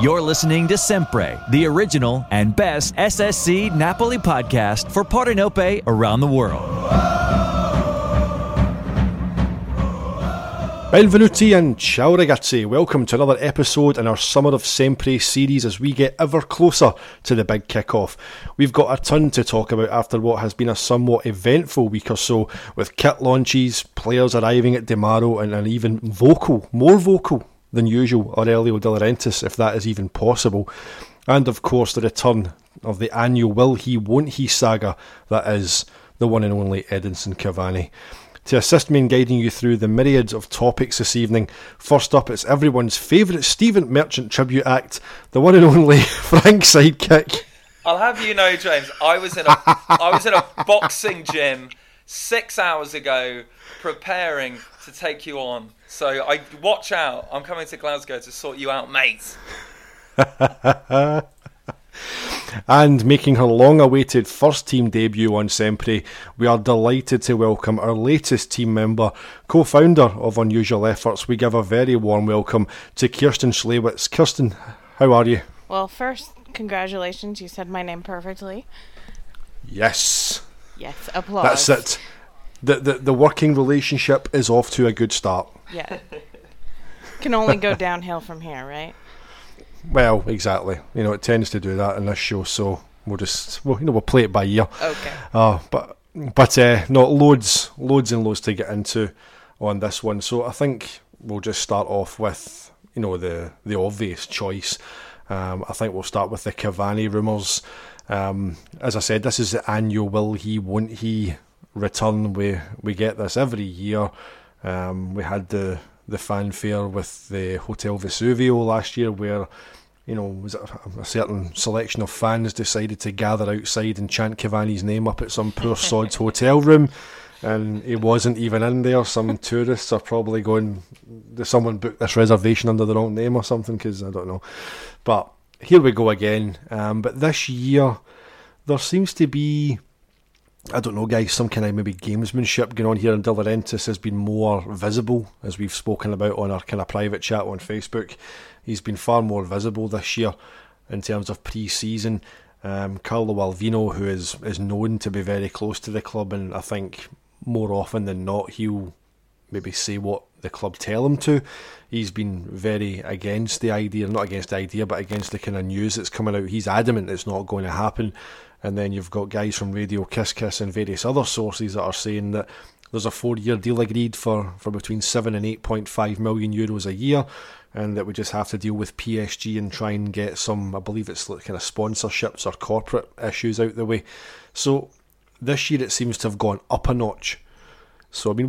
You're listening to Sempre, the original and best SSC Napoli podcast for Portanope around the world. Benvenuti and ciao ragazzi. Welcome to another episode in our Summer of Sempre series as we get ever closer to the big kick-off. We've got a ton to talk about after what has been a somewhat eventful week or so, with kit launches, players arriving at Demaro, and an even more vocal than usual Aurelio De Laurentiis, if that is even possible. And of course the return of the annual will he, won't he saga that is the one and only Edinson Cavani. To assist me in guiding you through the myriads of topics this evening, first up it's everyone's favourite Stephen Merchant tribute act, the one and only Frank Sidekick. I'll have you know, James, I was in a boxing gym 6 hours ago preparing to take you on. So watch out, I'm coming to Glasgow to sort you out, mate. And making her long-awaited first-team debut on Sempre, we are delighted to welcome our latest team member, co-founder of Unusual Efforts. We give a very warm welcome to Kirsten Schlewitz. Kirsten, how are you? Well, first, congratulations. You said my name perfectly. Yes. Yes, applause. That's it. The working relationship is off to a good start. Yeah. Can only go downhill from here, right? Well, exactly. You know, it tends to do that in this show, so we'll play it by ear. Okay. But no, loads and loads to get into on this one. So I think we'll just start off with, the obvious choice. I think we'll start with the Cavani rumours. As I said, this is the annual will he, won't he return. We get this every year. We had the fanfare with the Hotel Vesuvio last year where, was it a certain selection of fans decided to gather outside and chant Cavani's name up at some poor sod's hotel room, and he wasn't even in there. Some tourists are probably going, did someone book this reservation under the wrong name or something? Because I don't know. But here we go again. But this year, there seems to be, I don't know, guys, some kind of maybe gamesmanship going on here, and De Laurentiis has been more visible, as we've spoken about on our kind of private chat on Facebook. He's been far more visible this year in terms of pre-season. Carlo Alvino, who is known to be very close to the club, and I think more often than not he'll maybe say what the club tell him to. He's been very against the idea, not against the idea, but against the kind of news that's coming out. He's adamant it's not going to happen. And then you've got guys from Radio Kiss Kiss and various other sources that are saying that there's a 4-year deal agreed for between 7 and 8.5 million euros a year, and that we just have to deal with PSG and try and get some, I believe it's like kind of sponsorships or corporate issues out the way. So this year it seems to have gone up a notch. So I mean,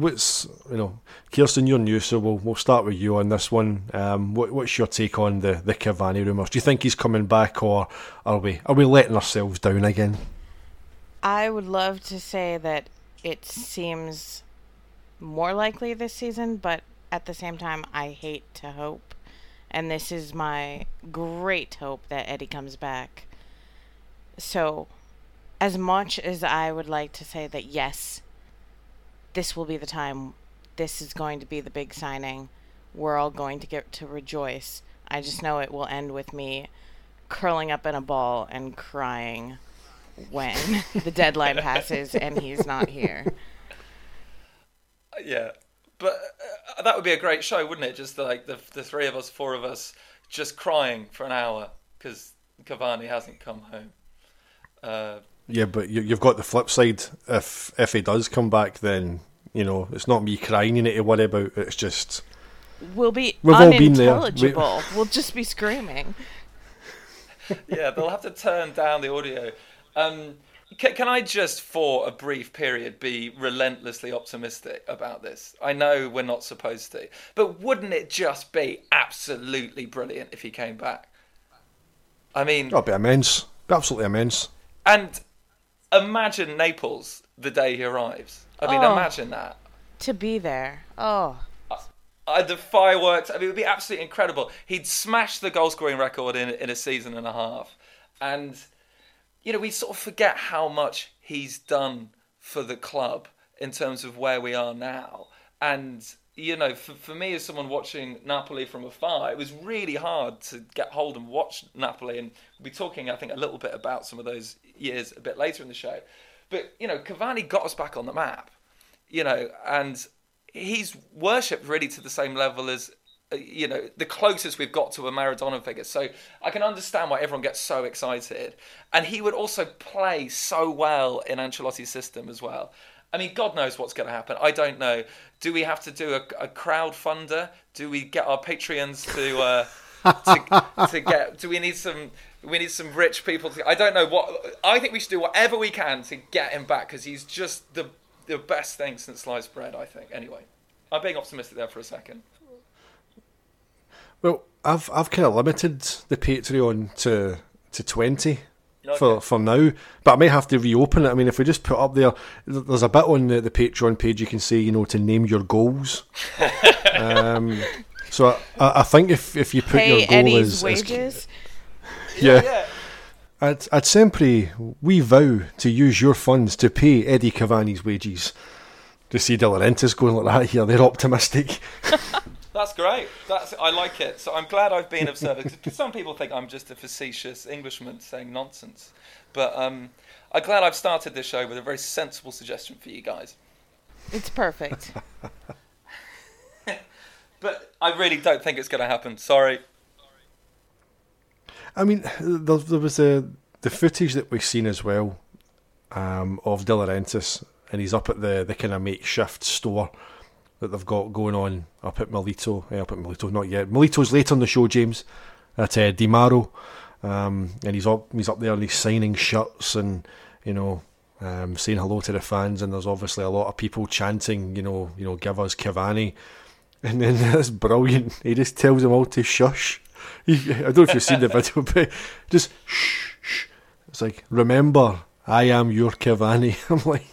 Kirsten, you're new, so we'll start with you on this one. What's your take on the Cavani rumours? Do you think he's coming back, or are we letting ourselves down again? I would love to say that it seems more likely this season, but at the same time, I hate to hope. And this is my great hope that Eddie comes back. So, as much as I would like to say that yes, this will be the time, this is going to be the big signing, we're all going to get to rejoice, I just know it will end with me curling up in a ball and crying when the deadline passes and he's not here. Yeah, but that would be a great show, wouldn't it? Just like the three of us, four of us, just crying for an hour because Cavani hasn't come home. Yeah, but you've got the flip side. If he does come back, then it's not me crying you need to worry about. It's just we'll be we've all been there. We'll just be screaming. Yeah, they'll have to turn down the audio. Can I just, for a brief period, be relentlessly optimistic about this? I know we're not supposed to, but wouldn't it just be absolutely brilliant if he came back? I mean, that'd be immense. Absolutely immense. And imagine Naples the day he arrives. I mean, imagine that. To be there. Oh. The fireworks. I mean, it would be absolutely incredible. He'd smash the goal-scoring record in a season and a half. And, we sort of forget how much he's done for the club in terms of where we are now. And you know, for me as someone watching Napoli from afar, it was really hard to get hold and watch Napoli. And we'll be talking, I think, a little bit about some of those years a bit later in the show. But, you know, Cavani got us back on the map, you know, and he's worshipped really to the same level as, you know, the closest we've got to a Maradona figure. So I can understand why everyone gets so excited. And he would also play so well in Ancelotti's system as well. I mean, God knows what's going to happen. I don't know. Do we have to do a crowdfunder? Do we get our Patreons to get? Do we need some? We need some rich people. I don't know what. I think we should do whatever we can to get him back because he's just the best thing since sliced bread. I think. Anyway, I'm being optimistic there for a second. Well, I've kind of limited the Patreon to 20. Okay. For now, but I may have to reopen it. I mean, if we just put up there's a bit on the Patreon page you can say, you know, to name your goals. So I think if you put Pay your goal Eddie's as wages. yeah, I'd simply we vow to use your funds to pay Eddie Cavani's wages. To see De Laurentiis going like that here, they're optimistic. That's great. I like it. So I'm glad I've been of service. Because some people think I'm just a facetious Englishman saying nonsense. But I'm glad I've started this show with a very sensible suggestion for you guys. It's perfect. But I really don't think it's going to happen. Sorry. I mean, there was the footage that we've seen as well of De Laurentiis, and he's up at the kind of makeshift store that they've got going on up at Melito, not yet. Melito's late on the show, James, at Di Maro, and he's up there and he's signing shirts and, you know, saying hello to the fans, and there's obviously a lot of people chanting, you know, give us Cavani, and then that's brilliant. He just tells them all to shush. I don't know if you've seen the video, but just shh, shh. It's like, remember, I am your Cavani. I'm like,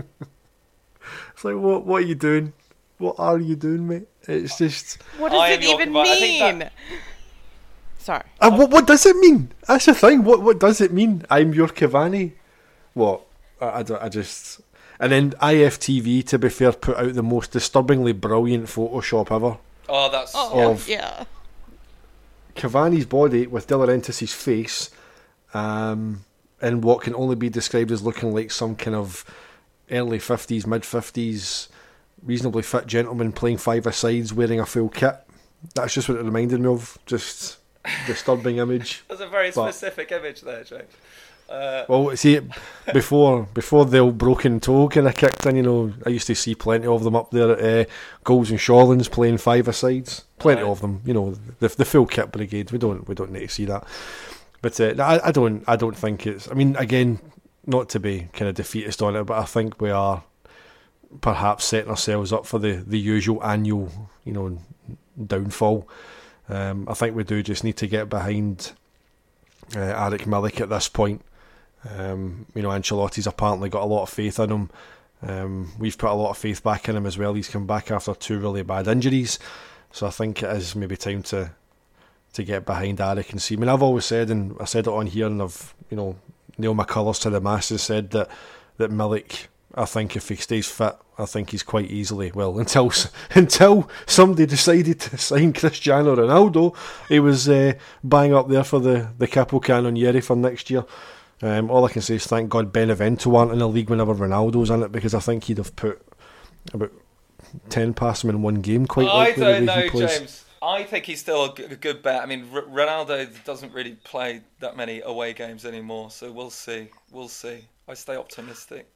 it's like, what are you doing? What are you doing, mate? It's just... What does it even mean? Sorry. What does it mean? That's the thing. What does it mean? I'm your Cavani? What? I just... And then IFTV, to be fair, put out the most disturbingly brilliant Photoshop ever. Oh, that's... yeah. Cavani's body with De Laurentiis' face in what can only be described as looking like some kind of early 50s, mid-50s... reasonably fit gentleman playing five-a-sides wearing a full kit. That's just what it reminded me of. Just disturbing image. That's a very specific image there, James. Well, see, before the old broken toe kind of kicked in, you know, I used to see plenty of them up there at Goals and Shawlands playing five-a-sides. Plenty of them, you know, the full kit brigade. We don't need to see that. But I don't think it's. I mean, again, not to be kind of defeatist on it, but I think we are perhaps setting ourselves up for the usual annual, you know, downfall. I think we do just need to get behind Eric Milik at this point. You know, Ancelotti's apparently got a lot of faith in him. We've put a lot of faith back in him as well. He's come back after 2 really bad injuries, so I think it is maybe time to get behind Eric and see. I mean, I've always said, and I said it on here, and I've, you know, nailed my colours to the masses, said that Milik, I think if he stays fit, I think he's quite easily, well, until somebody decided to sign Cristiano Ronaldo, he was bang up there for the Capocannoniere for next year. All I can say is thank God Benevento aren't in the league whenever Ronaldo's in it, because I think he'd have put about 10 past him in one game quite likely. I don't know, James. I think he's still a good bet. I mean, Ronaldo doesn't really play that many away games anymore, so we'll see. I stay optimistic.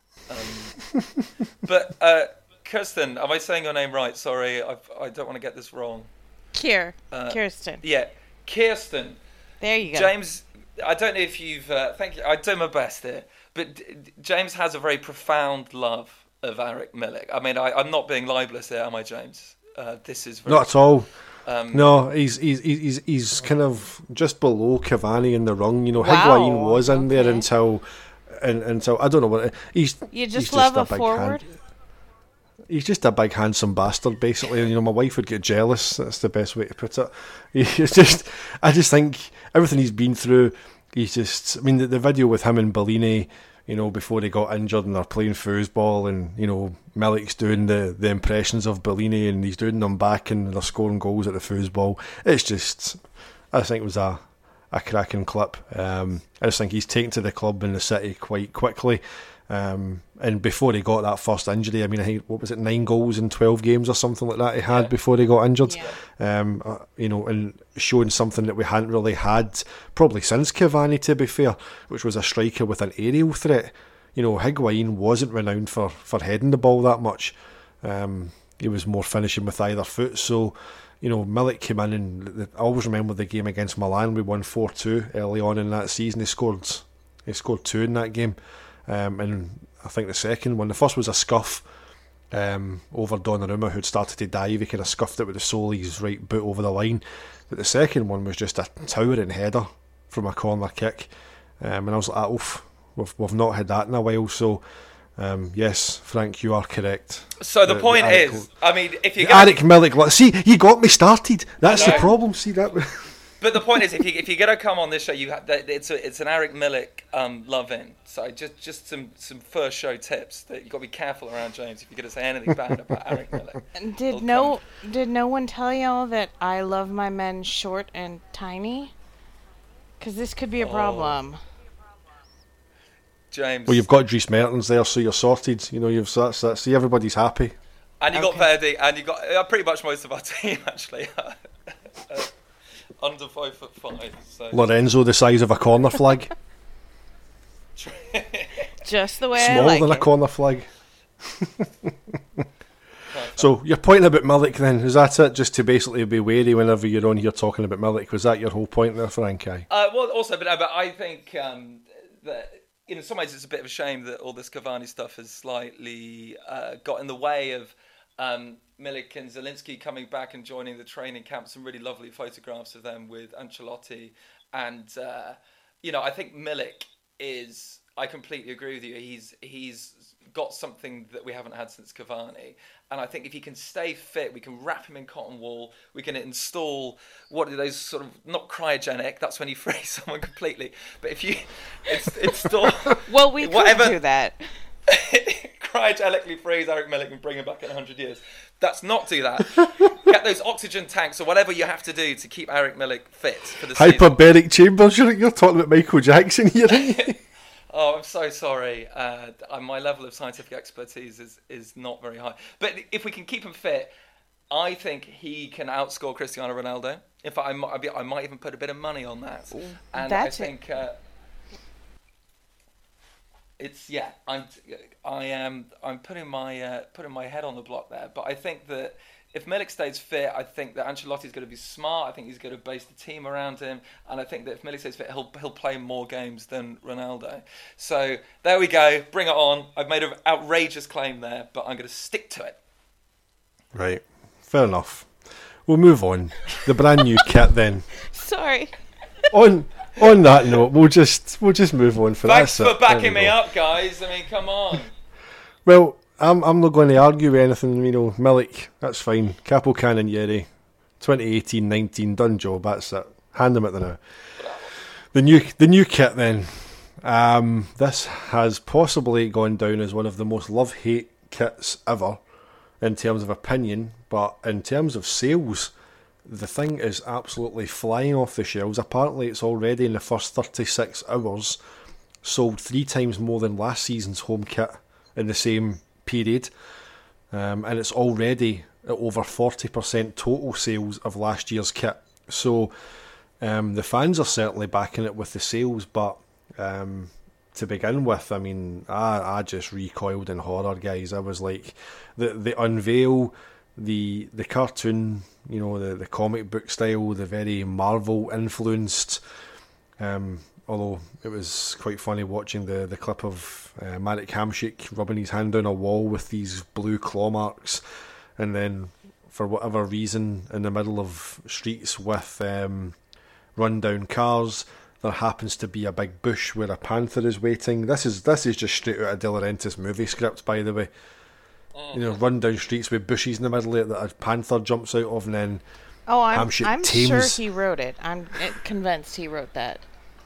But Kirsten, am I saying your name right? Sorry, I don't want to get this wrong. Kirsten. Yeah, Kirsten. There you go. James, I don't know if you've... thank you. I do my best here. But James has a very profound love of Eric Milik. I mean, I'm not being libelous here, am I, James? This is very... Not at all. No, he's kind of just below Cavani in the rung. You know, Higuain was in there until I don't know what he's. You just love a forward. He's just a big handsome bastard, basically. And, you know, my wife would get jealous. That's the best way to put it. I just think everything he's been through. He's just. I mean, the video with him and Bellini, before he got injured, and they're playing foosball, and Milik's doing the impressions of Bellini, and he's doing them back, and they're scoring goals at the foosball. It's just, I think it was a cracking clip. I just think he's taken to the club and the city quite quickly. And before he got that first injury, I mean, what was it, 9 goals in 12 games or something like that he had before he got injured. And showing something that we hadn't really had probably since Cavani, to be fair, which was a striker with an aerial threat. Higuain wasn't renowned for heading the ball that much. He was more finishing with either foot. So, Milik came in, and I always remember the game against Milan. We won 4-2 early on in that season. He scored 2 in that game. And I think the second one, the first was a scuff over Donnarumma, who'd started to dive. He kind of scuffed it with the sole of his right boot over the line. But the second one was just a towering header from a corner kick. And I was like, oof, we've not had that in a while. So, yes, Frank, you are correct. So the point is, I mean, if you Eric Milik, see, you got me started. That's the problem. See that. But the point is, if you're gonna come on this show, it's an Eric Milik love-in. So just some first show tips that you got to be careful around James if you're gonna say anything bad about Eric Milik. Did no one tell y'all that I love my men short and tiny? Because this could be a problem. James. Well, you've got Dries Mertens there, so you're sorted. See, everybody's happy. And you got Verdi, and you got pretty much most of our team actually. Under 5'5". So. Lorenzo, the size of a corner flag. Just the way Smaller I like than it. a corner flag. So your point about Milik then, is that it? Just to basically be wary whenever you're on here talking about Milik. Was that your whole point there, Frankie? Well, also, but I think that in some ways it's a bit of a shame that all this Cavani stuff has slightly got in the way of Milik and Zielinski coming back and joining the training camp. Some really lovely photographs of them with Ancelotti. And, I think Milik is... I completely agree with you. He's got something that we haven't had since Cavani. And I think if he can stay fit, we can wrap him in cotton wool. We can install, what are those sort of... Not cryogenic, that's when you freeze someone completely. But if you install... Well, we could do that. Cryogenically freeze Eric Milik and bring him back in 100 years. Let's not do that. Get those oxygen tanks or whatever you have to do to keep Eric Milik fit for the season. Hyperbaric chambers. You're talking about Michael Jackson here, aren't you? Oh, I'm so sorry. My level of scientific expertise is not very high. But if we can keep him fit, I think he can outscore Cristiano Ronaldo. In fact, I might even put a bit of money on that. Ooh, and that's I think... I'm putting my head on the block there, but I think that if Milik stays fit, I think that Ancelotti's going to be smart. I think he's going to base the team around him, and I think that if Milik stays fit, he'll play more games than Ronaldo. So there we go, bring it on. I've made an outrageous claim there, but I'm going to stick to it. Right, fair enough. We'll move on. The brand new kit then. Sorry. On that note, we'll just move on for that. Thanks for backing me up, guys. I mean, come on. Well, I'm not going to argue with anything. Milik, that's fine. Capo Cannonieri, 2018-19, done job. That's it. Hand them at the now. The new kit then. This has possibly gone down as one of the most love-hate kits ever in terms of opinion, but in terms of sales, the thing is absolutely flying off the shelves. Apparently it's already in the first 36 hours sold 3 times more than last season's home kit in the same period, and it's already at over 40% total sales of last year's kit. So the fans are certainly backing it with the sales, but to begin with, I mean, I just recoiled in horror, guys. I was like, the unveil, the cartoon, the comic book style, the very Marvel influenced, although it was quite funny watching the clip of Marek Hamšík rubbing his hand down a wall with these blue claw marks, and then for whatever reason in the middle of streets with run down cars there happens to be a big bush where a panther is waiting. This is just straight out of De Laurentiis movie script, by the way. Run down streets with bushes in the middle that a panther jumps out of, and then I'm Hamšík sure tames. he wrote it. I'm convinced he wrote that.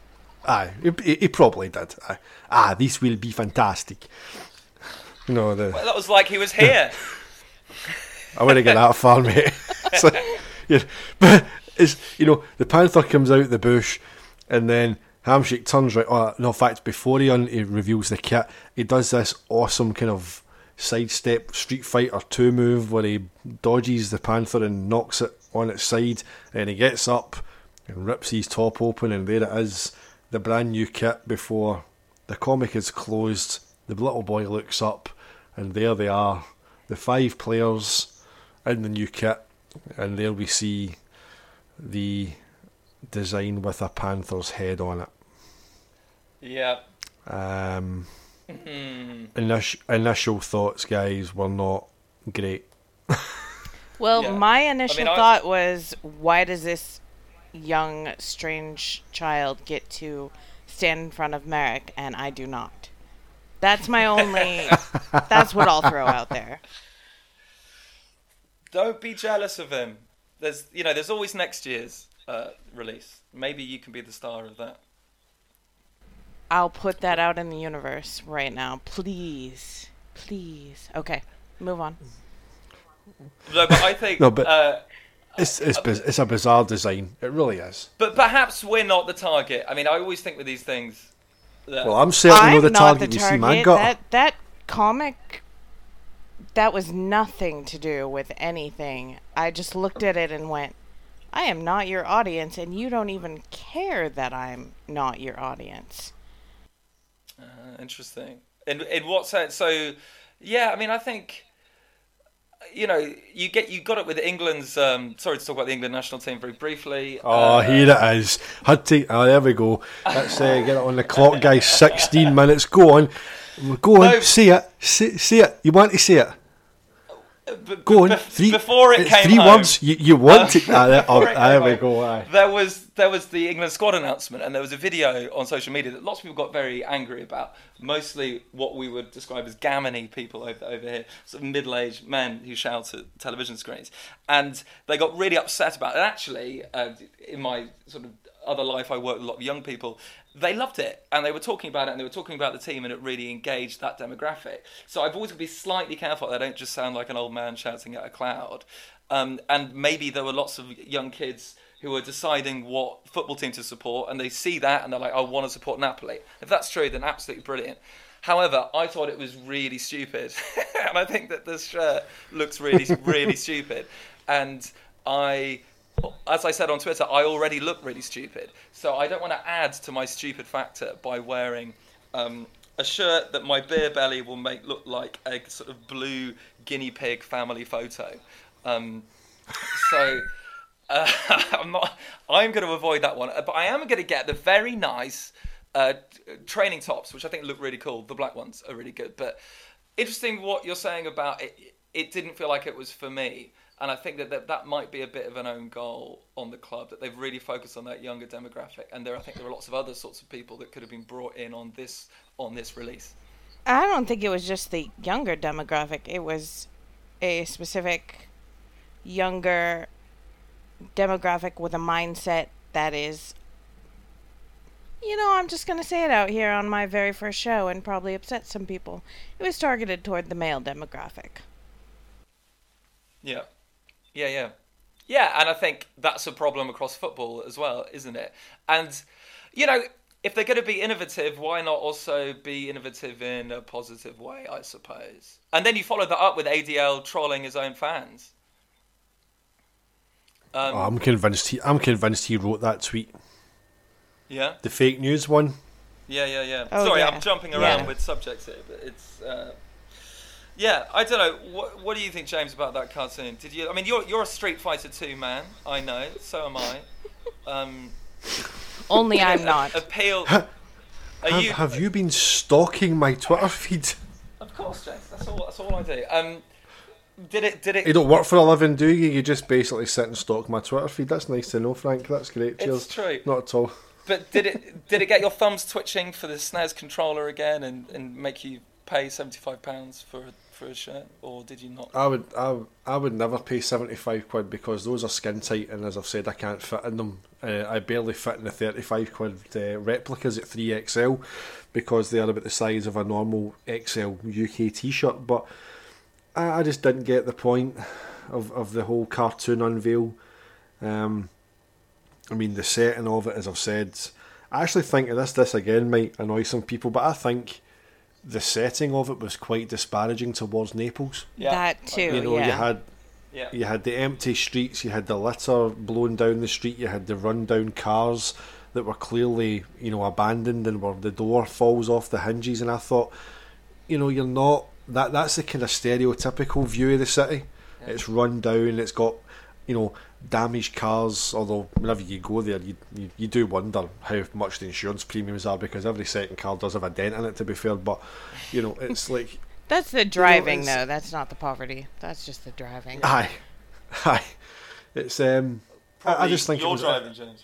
Aye, he probably did. Aye. This will be fantastic. Well, that was like he was here. I wouldn't get that far, mate. So, yeah. But it's, the Panther comes out the bush, and then Hamshake turns right. Oh no! In fact, before he reveals the kit, he does this awesome kind of sidestep Street Fighter 2 move where he dodges the Panther and knocks it on its side, and he gets up and rips his top open, and there it is, the brand new kit. Before the comic is closed, the little boy looks up, and there they are, the 5 players in the new kit, and there we see the design with a panther's head on it. Yeah. Initial thoughts, guys, were not great. Well, Yeah. my initial thought was, why does this young, strange child get to stand in front of Merrick and I do not? That's my only... that's what I'll throw out there. Don't be jealous of him. There's always next year's release. Maybe you can be the star of that. I'll put that out in the universe right now. Please. Please. Okay, move on. No, but I think... No, but it's a bizarre design. It really is. But perhaps we're not the target. I mean, I always think with these things... Well, I'm certainly not the not target. the You see, target. my gut. That comic, that was nothing to do with anything. I just looked at it and went, I am not your audience, and you don't even care that I'm not your audience. Interesting. In what sense? So, yeah, I mean, I think... you got it with England's. Sorry to talk about the England national team very briefly. Here it is. There we go. Let's get it on the clock, guys. 16 minutes. Go on. No. See it. See it. You want to see it? Go on. Before it came 3 home, words. You want it. There we home, go. Aye. There was the England squad announcement, and there was a video on social media that lots of people got very angry about. Mostly what we would describe as gammony people over here, sort of middle-aged men who shout at television screens, and they got really upset about it. And actually, in my sort of other life, I worked with a lot of young people. They loved it, and they were talking about it, and they were talking about the team, and it really engaged that demographic. So I've always got to be slightly careful that I don't just sound like an old man shouting at a cloud. And maybe there were lots of young kids who are deciding what football team to support, and they see that, and they're like, I want to support Napoli. If that's true, then absolutely brilliant. However, I thought it was really stupid, and I think that this shirt looks really, really stupid. And as I said on Twitter, I already look really stupid. So I don't want to add to my stupid factor by wearing a shirt that my beer belly will make look like a sort of blue guinea pig family photo. I'm going to avoid that one. But I am going to get the very nice training tops, which I think look really cool. The black ones are really good. But interesting what you're saying about it. It didn't feel like it was for me. And I think that might be a bit of an own goal on the club, that they've really focused on that younger demographic. And I think there are lots of other sorts of people that could have been brought in on this release. I don't think it was just the younger demographic. It was a specific younger demographic with a mindset that is, I'm just going to say it out here on my very first show and probably upset some people. It was targeted toward the male demographic. Yeah. Yeah, and I think that's a problem across football as well, isn't it? And, if they're going to be innovative, why not also be innovative in a positive way, I suppose? And then you follow that up with ADL trolling his own fans. I'm convinced he wrote that tweet. Yeah? The fake news one. Yeah. Oh, Sorry, yeah. I'm jumping around with subjects here, but it's... Yeah, I don't know. What do you think, James, about that cartoon? Did you? I mean, you're a Street Fighter 2 man. I know. So am I. Only I'm not. Appeal. Have you been stalking my Twitter feed? Of course, James. That's all I do. Did it? You don't work for a living, do you? You just basically sit and stalk my Twitter feed. That's nice to know, Frank. That's great. Cheers. It's true. Not at all. But did it get your thumbs twitching for the SNES controller again and make you pay £75 for for a shirt, or did you not? I would never pay £75 because those are skin tight, and as I've said, I can't fit in them. I barely fit in the £35 replicas at 3XL because they are about the size of a normal XL UK t-shirt. But I just didn't get the point of the whole cartoon unveil. I mean, the setting of it, as I've said, I actually think this again might annoy some people, but I think the setting of it was quite disparaging towards Naples. Yeah. That too, You know, yeah. you had the empty streets, you had the litter blown down the street, you had the run-down cars that were clearly, you know, abandoned and where the door falls off the hinges, and I thought, you know, you're not... That's the kind of stereotypical view of the city. Yeah. It's run down, it's got, you know, damaged cars, although whenever you go there you do wonder how much the insurance premiums are, because every second car does have a dent in it, to be fair, but you know, it's like that's the driving, though. That's not the poverty. That's just the driving. Aye. It's I just think you're driving, James.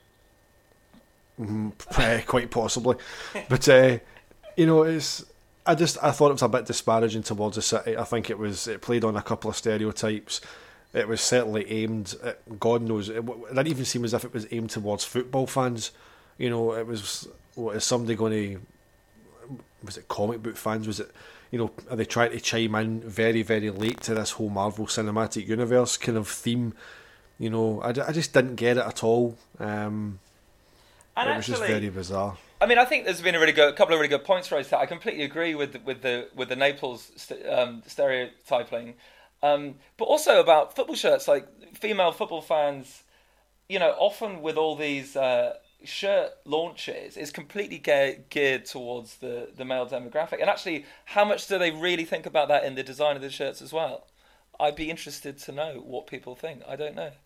Quite possibly, but you know, I thought it was a bit disparaging towards the city. I think it played on a couple of stereotypes. It was certainly aimed at, God knows, it didn't even seem as if it was aimed towards football fans. You know, it was, what is somebody going to, was it comic book fans? Was it, you know, are they trying to chime in very, very late to this whole Marvel Cinematic Universe kind of theme? You know, I just didn't get it at all. It was just very bizarre. I mean, I think there's been a couple of really good points raised there. I completely agree with the Naples stereotyping. But also about football shirts, like female football fans, you know, often with all these shirt launches, is completely geared towards the male demographic. And actually, how much do they really think about that in the design of the shirts as well? I'd be interested to know what people think. I don't know.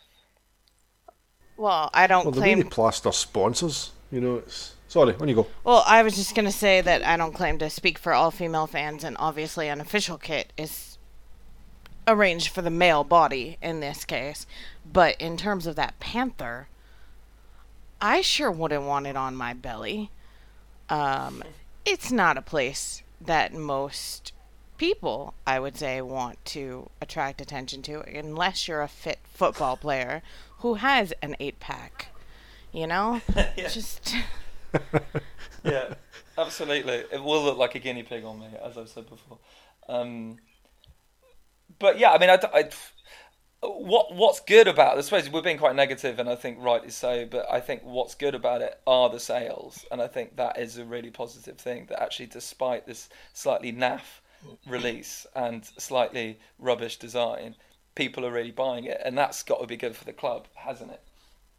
Well, I don't claim... claim... the way they plaster sponsors, you know, it's... Sorry, on you go. Well, I was just going to say that I don't claim to speak for all female fans, and obviously an official kit is arranged for the male body in this case. But in terms of that panther, I sure wouldn't want it on my belly. It's not a place that most people, I would say, want to attract attention to, unless you're a fit football player who has an 8-pack. You know? Yeah. Just... Yeah, absolutely. It will look like a guinea pig on me, as I've said before. But yeah, I mean, what's good about it, I suppose we're being quite negative, and I think rightly so, but I think what's good about it are the sales, and I think that is a really positive thing, that actually despite this slightly naff release and slightly rubbish design, people are really buying it, and that's got to be good for the club, hasn't it?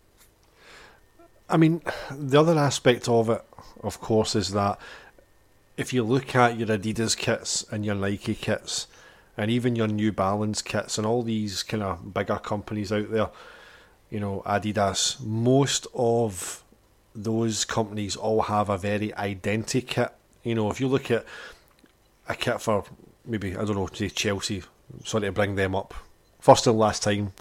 I mean, the other aspect of it, of course, is that if you look at your Adidas kits and your Nike kits, and even your New Balance kits and all these kind of bigger companies out there, you know, Adidas, most of those companies all have a very identical kit. You know, if you look at a kit for maybe, I don't know, say Chelsea, sorry to bring them up, first and last time.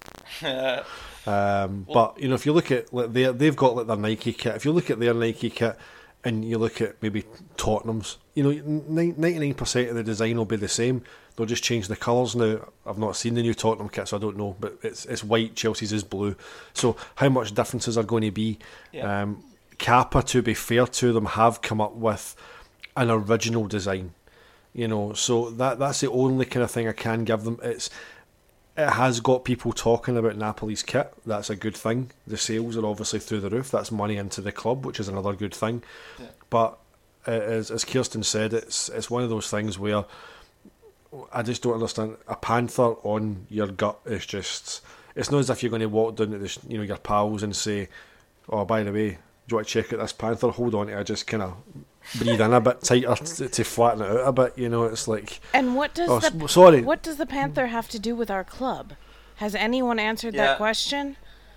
But, you know, if you look at, like, they've got like their Nike kit. If you look at their Nike kit and you look at maybe Tottenham's, you know, 99% of the design will be the same. They'll just change the colours now. I've not seen the new Tottenham kit, so I don't know, but it's white, Chelsea's is blue. So how much differences are going to be? Yeah. Kappa, to be fair to them, have come up with an original design. You know, so that's the only kind of thing I can give them. It has got people talking about Napoli's kit. That's a good thing. The sales are obviously through the roof. That's money into the club, which is another good thing. Yeah. But as Kirsten said, it's one of those things where I just don't understand. A panther on your gut is just... It's not as if you're going to walk down to the, you know, your pals and say, "Oh, by the way, do you want to check out this panther? Hold on to it." I just kind of breathe in a bit tighter to flatten it out a bit. You know, it's like... And what does what does the panther have to do with our club? Has anyone answered that question?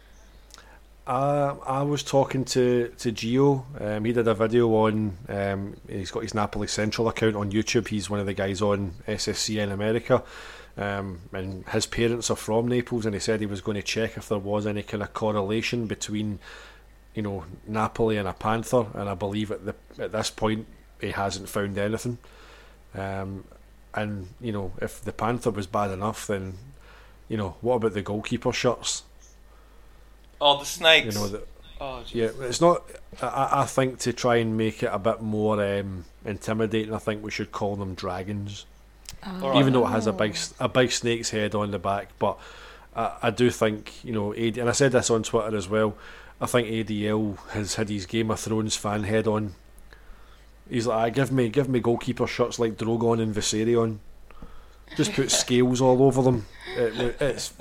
I was talking to Gio. He did a video on... he's got his Napoli Central account on YouTube. He's one of the guys on SSC in America. And his parents are from Naples, and he said he was going to check if there was any kind of correlation between, you know, Napoli and a panther, and I believe at this point he hasn't found anything. And, if the Panther was bad enough, then, what about the goalkeeper shirts? Oh, the snakes. Yeah, it's not. I think to try and make it a bit more intimidating, I think we should call them dragons. Even though it has a big snake's head on the back. But I do think, AD, and I said this on Twitter as well, I think ADL has had his Game of Thrones fan head on. He's like, give me goalkeeper shirts like Drogon and Viserion. Just put scales all over them. It's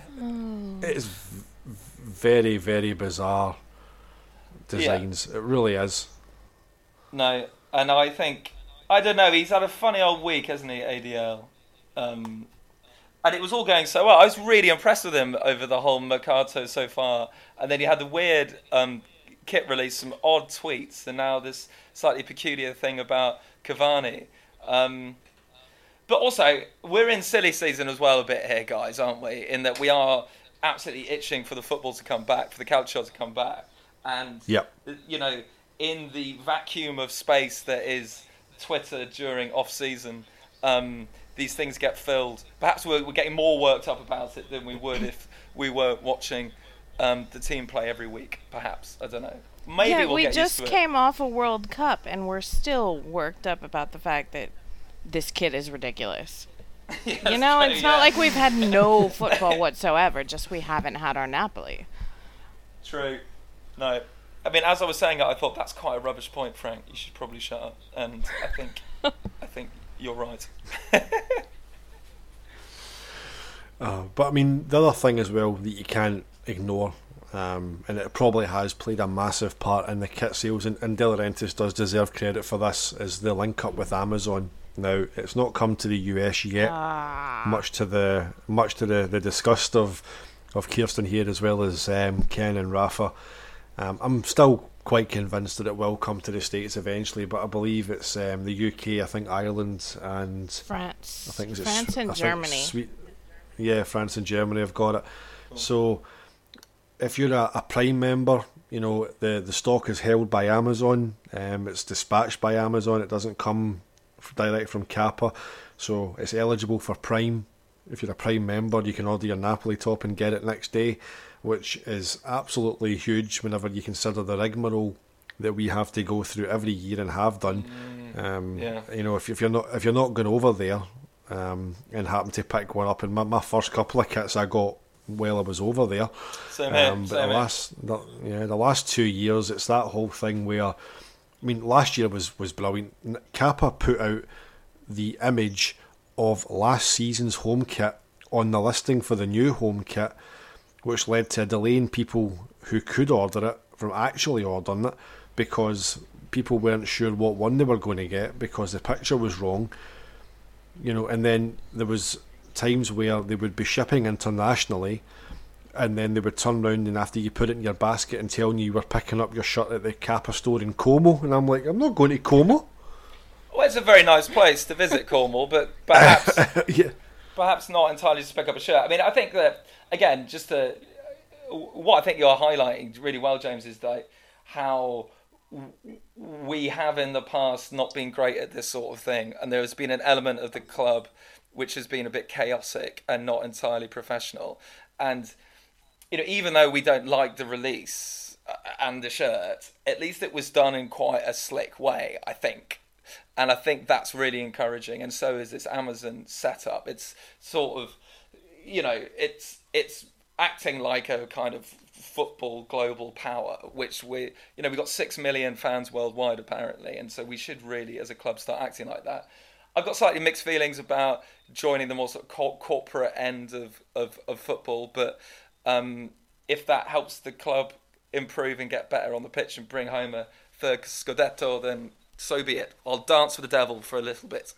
very, very bizarre designs. Yeah. It really is. No, and I think, I don't know, he's had a funny old week, hasn't he, ADL? And it was all going so well. I was really impressed with him over the whole Mercato so far. And then he had the weird kit release, some odd tweets, and now this slightly peculiar thing about Cavani. But also, we're in silly season as well a bit here, guys, aren't we? In that we are absolutely itching for the football to come back, for the calcio to come back. And, in the vacuum of space that is Twitter during off-season, these things get filled. Perhaps we're getting more worked up about it than we would if we were watching the team play every week, perhaps. I don't know. Maybe we'll we get just used to came off a World Cup, and we're still worked up about the fact that this kid is ridiculous. Yes, it's not like we've had no football whatsoever, just we haven't had our Napoli. True. No. I mean, as I was saying, I thought that's quite a rubbish point, Frank. You should probably shut up. And I think you're right. But I mean, the other thing as well that you can't ignore, and it probably has played a massive part in the kit sales, and De Laurentiis does deserve credit for this, is the link up with Amazon. Now, it's not come to the US yet, much to the disgust of Kirsten here, as well as Ken and Rafa. I'm still quite convinced that it will come to the States eventually, but I believe it's the UK, I think Ireland and France. I think France and Germany. France and Germany have got it. Cool. So if you're a Prime member, the stock is held by Amazon. It's dispatched by Amazon. It doesn't come direct from Kappa, so it's eligible for Prime. If you're a Prime member, you can order your Napoli top and get it next day, which is absolutely huge whenever you consider the rigmarole that we have to go through every year and have done. If you're not going over there and happen to pick one up, and my first couple of kits I got while I was over there. Same here. The last 2 years, it's that whole thing where, last year was brilliant. Kappa put out the image of last season's home kit on the listing for the new home kit, which led to a delay in people who could order it from actually ordering it, because people weren't sure what one they were going to get because the picture was wrong. And then there was times where they would be shipping internationally, and then they would turn around and after you put it in your basket and telling you were picking up your shirt at the Kappa store in Como, and I'm like, I'm not going to Como. Well, it's a very nice place to visit, Cornwall, but perhaps perhaps not entirely to pick up a shirt. I think that, again, what I think you're highlighting really well, James, is that how we have in the past not been great at this sort of thing, and there has been an element of the club which has been a bit chaotic and not entirely professional. And even though we don't like the release and the shirt, at least it was done in quite a slick way, I think. And I think that's really encouraging, and so is this Amazon setup. It's sort of, it's acting like a kind of football global power, which we've got 6 million fans worldwide apparently, and so we should really, as a club, start acting like that. I've got slightly mixed feelings about joining the more sort of corporate end of football, but if that helps the club improve and get better on the pitch and bring home a third Scudetto, then so be it. I'll dance with the devil for a little bit.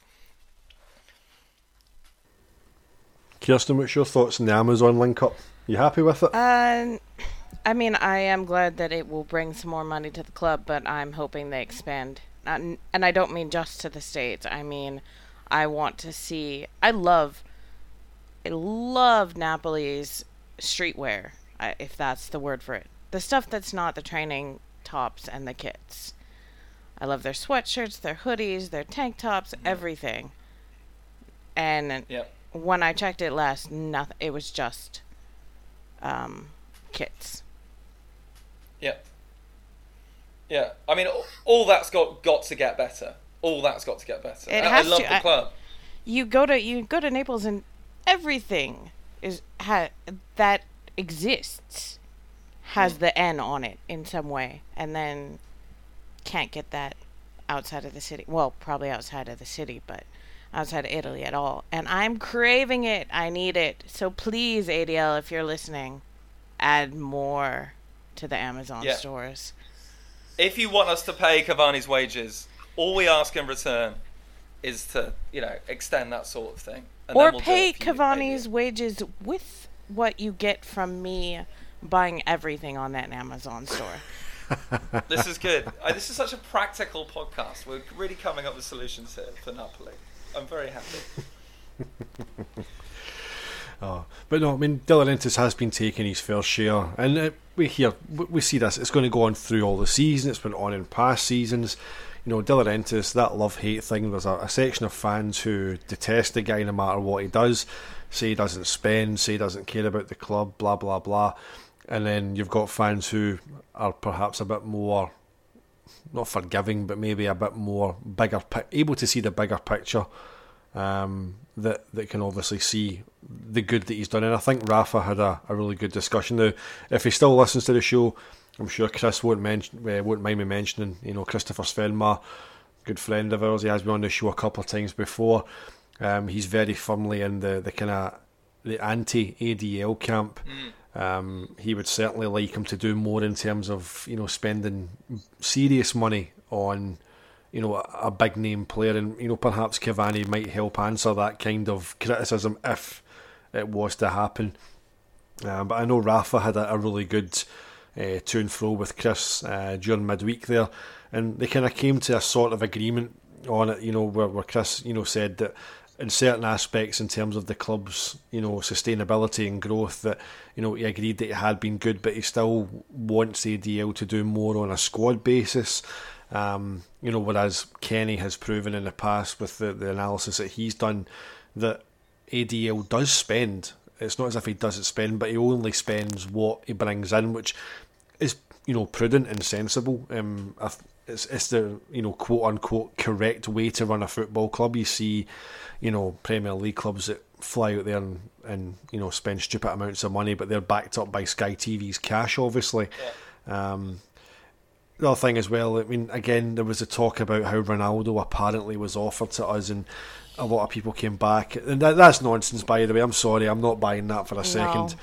Kirsten, what's your thoughts on the Amazon link up? You happy with it? I am glad that it will bring some more money to the club, but I'm hoping they expand. And I don't mean just to the States. I want to see... I love Napoli's streetwear, if that's the word for it. The stuff that's not the training tops and the kits. I love their sweatshirts, their hoodies, their tank tops, everything. And Yep. when I checked it last, nothing. It was just kits. Yeah. Yeah. I mean, all that's got to get better. All that's got to get better. It I has love to. the club. You go to Naples and everything that exists has the N on it in some way, and then can't get that outside of the city. Well, probably outside of the city, but outside of Italy at all. And I'm craving it. I need it. So please, ADL, if you're listening, add more to the Amazon stores. If you want us to pay Cavani's wages, all we ask in return is to, extend that sort of thing. And or then we'll pay do it for you, Cavani's wages with what you get from me buying everything on that Amazon store. This is good. This is such a practical podcast. We're really coming up with solutions here for Napoli. I'm very happy. But no, I mean, De Laurentiis has been taking his fair share, and we see this. It's going to go on through all the season. It's been on in past seasons. De Laurentiis, that love-hate thing. There's a section of fans who detest the guy no matter what he does, say he doesn't spend, say he doesn't care about the club, blah blah blah. And then you've got fans who are perhaps a bit more, not forgiving, but maybe a bit more able to see the bigger picture. That can obviously see the good that he's done. And I think Rafa had a really good discussion. Now, if he still listens to the show, I'm sure Chris won't mind me mentioning, Christopher Svenmar, good friend of ours. He has been on the show a couple of times before. He's very firmly in the kind of the anti-ADL camp. He would certainly like him to do more in terms of, spending serious money on, a big name player, and perhaps Cavani might help answer that kind of criticism if it was to happen. But I know Rafa had a really good to and fro with Chris during midweek there, and they kind of came to a sort of agreement on it. Where Chris said that in certain aspects, in terms of the club's sustainability and growth, that he agreed that it had been good, but he still wants ADL to do more on a squad basis. Whereas Kenny has proven in the past with the analysis that he's done that ADL does spend. It's not as if he doesn't spend, but he only spends what he brings in, which is prudent and sensible. It's the quote unquote correct way to run a football club. You see, Premier League clubs that fly out there and spend stupid amounts of money, but they're backed up by Sky TV's cash, obviously. Yeah. The other thing as well, I mean, again, there was a talk about how Ronaldo apparently was offered to us, and a lot of people came back. And that's nonsense, by the way. I'm sorry, I'm not buying that for a second.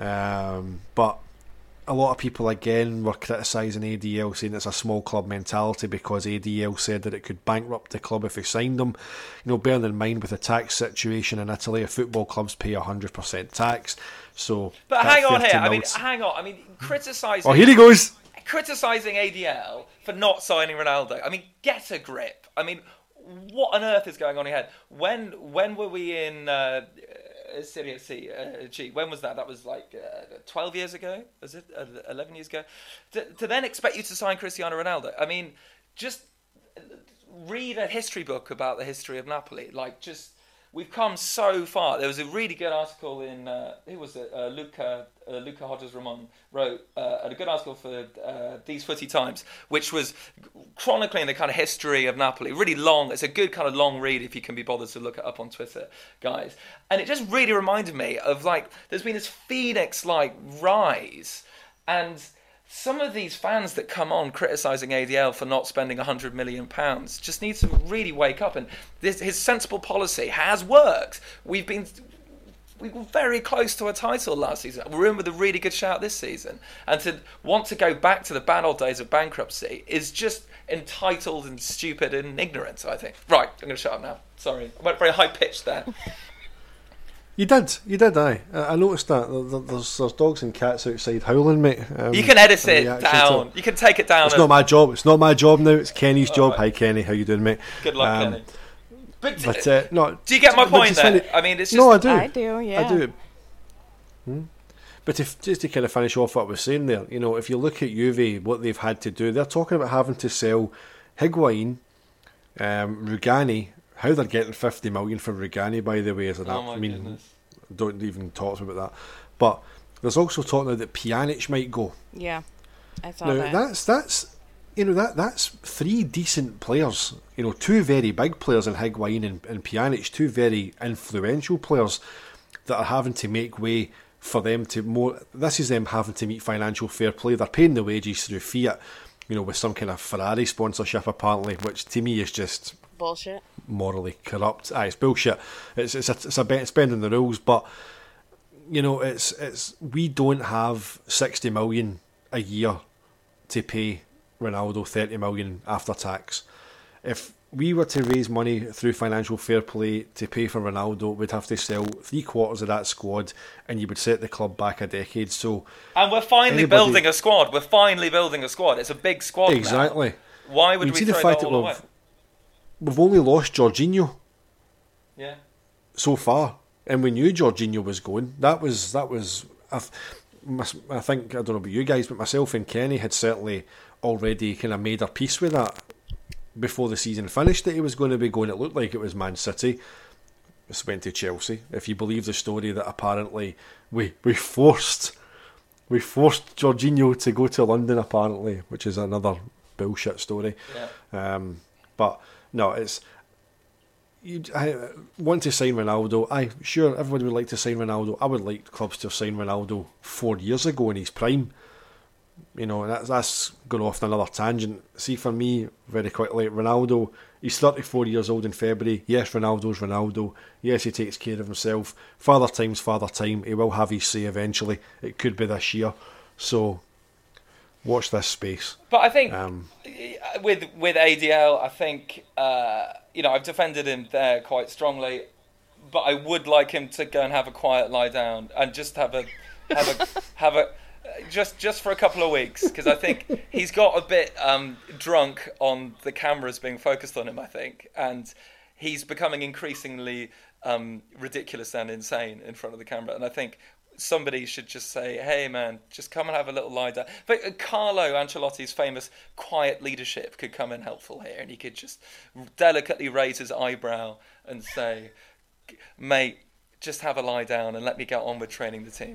But a lot of people, again, were criticising ADL, saying it's a small club mentality because ADL said that it could bankrupt the club if he signed them. Bearing in mind with the tax situation in Italy, football clubs pay 100% tax. So, but hang on here. I mean, criticising... Oh, here he goes! Criticising ADL for not signing Ronaldo. I mean, get a grip. I mean, what on earth is going on in your head? When were we in Serie C? When was that? That was like 12 years ago? Was it 11 years ago? To then expect you to sign Cristiano Ronaldo. I mean, just read a history book about the history of Napoli. We've come so far. There was a really good article in who was it? Luca Hodges Ramon wrote a good article for These Footy Times, which was chronicling the kind of history of Napoli. Really long. It's a good kind of long read if you can be bothered to look it up on Twitter, guys. And it just really reminded me of there's been this phoenix-like rise, and some of these fans that come on criticising ADL for not spending £100 million just need to really wake up. And his sensible policy has worked. We were very close to a title last season. We're in with a really good shout this season. And to want to go back to the bad old days of bankruptcy is just entitled and stupid and ignorant, I think. Right, I'm going to shut up now. Sorry. I went very high-pitched there. You did, aye. I noticed that. There's dogs and cats outside howling, mate. You can edit it down. You can take it down. It's not my job. It's not my job now. It's Kenny's job. Right. Hi, Kenny. How you doing, mate? Good luck, Kenny. But no. Do you get my point there? I mean, it's just... No, I do. I do, yeah. I do. But just to kind of finish off what I was saying there, if you look at Juve, what they've had to do, they're talking about having to sell Higuain, Rugani, How they're getting 50 million for Rugani, by the way, is my goodness. Don't even talk about that. But there's also talk now that Pjanic might go. Yeah, I saw Now that. that's 3 decent players. 2 very big players in Higuain and Pjanic, 2 very influential players that are having to make way for them to more. This is them having to meet financial fair play. They're paying the wages through fiat, with some kind of Ferrari sponsorship apparently, which to me is just bullshit. Morally corrupt. It's bullshit. It's about spending the rules, but it's we don't have 60 million a year to pay Ronaldo, 30 million after tax. If we were to raise money through financial fair play to pay for Ronaldo, we'd have to sell 3/4 of that squad, and you would set the club back a decade. So, and we're finally building a squad. It's a big squad. Exactly. Now. Why would we throw that all away? We've only lost Jorginho. Yeah. So far, and we knew Jorginho was going. That was. I think, I don't know about you guys, but myself and Kenny had certainly already kind of made our peace with that before the season finished, that he was going to be going. It looked like it was Man City. This went to Chelsea. If you believe the story that apparently we forced Jorginho to go to London, apparently, which is another bullshit story. Yeah. But no, I want to sign Ronaldo. Sure, everybody would like to sign Ronaldo. I would like clubs to have signed Ronaldo 4 years ago in his prime. That's going off on another tangent. See, for me, very quickly, Ronaldo, he's 34 years old in February. Yes, Ronaldo's Ronaldo. Yes, he takes care of himself. Father time's father time. He will have his say eventually. It could be this year. So, watch this space. But I think with ADL, I think I've defended him there quite strongly, but I would like him to go and have a quiet lie down and just have a just for a couple of weeks, because I think he's got a bit drunk on the cameras being focused on him, I think, and he's becoming increasingly ridiculous and insane in front of the camera, and I think somebody should just say, hey man, just come and have a little lie down. But Carlo Ancelotti's famous quiet leadership could come in helpful here, and he could just delicately raise his eyebrow and say, mate, just have a lie down and let me get on with training the team.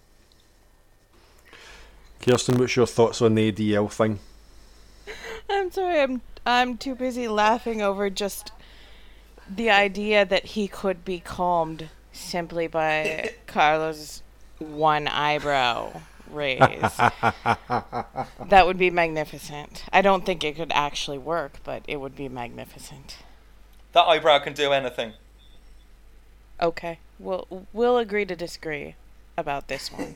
Kirsten, what's your thoughts on the ADL thing? I'm sorry, I'm too busy laughing over just the idea that he could be calmed simply by Carlos' one eyebrow raise. That would be magnificent. I don't think it could actually work, but it would be magnificent. That eyebrow can do anything. Okay, we'll agree to disagree about this one.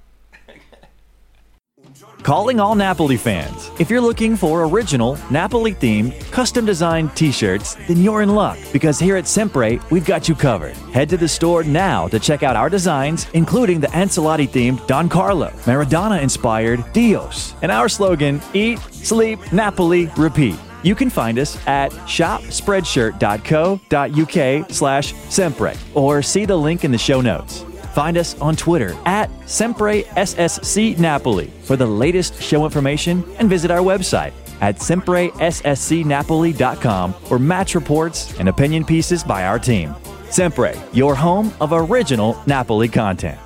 Calling all Napoli fans. If you're looking for original, Napoli-themed, custom-designed t-shirts, then you're in luck, because here at Sempre, we've got you covered. Head to the store now to check out our designs, including the Ancelotti-themed Don Carlo, Maradona-inspired Dios, and our slogan, Eat, Sleep, Napoli, Repeat. You can find us at shopspreadshirt.co.uk/Sempre, or see the link in the show notes. Find us on Twitter at SempreSSCNapoli for the latest show information, and visit our website at SempreSSCNapoli.com for match reports and opinion pieces by our team. Sempre, your home of original Napoli content.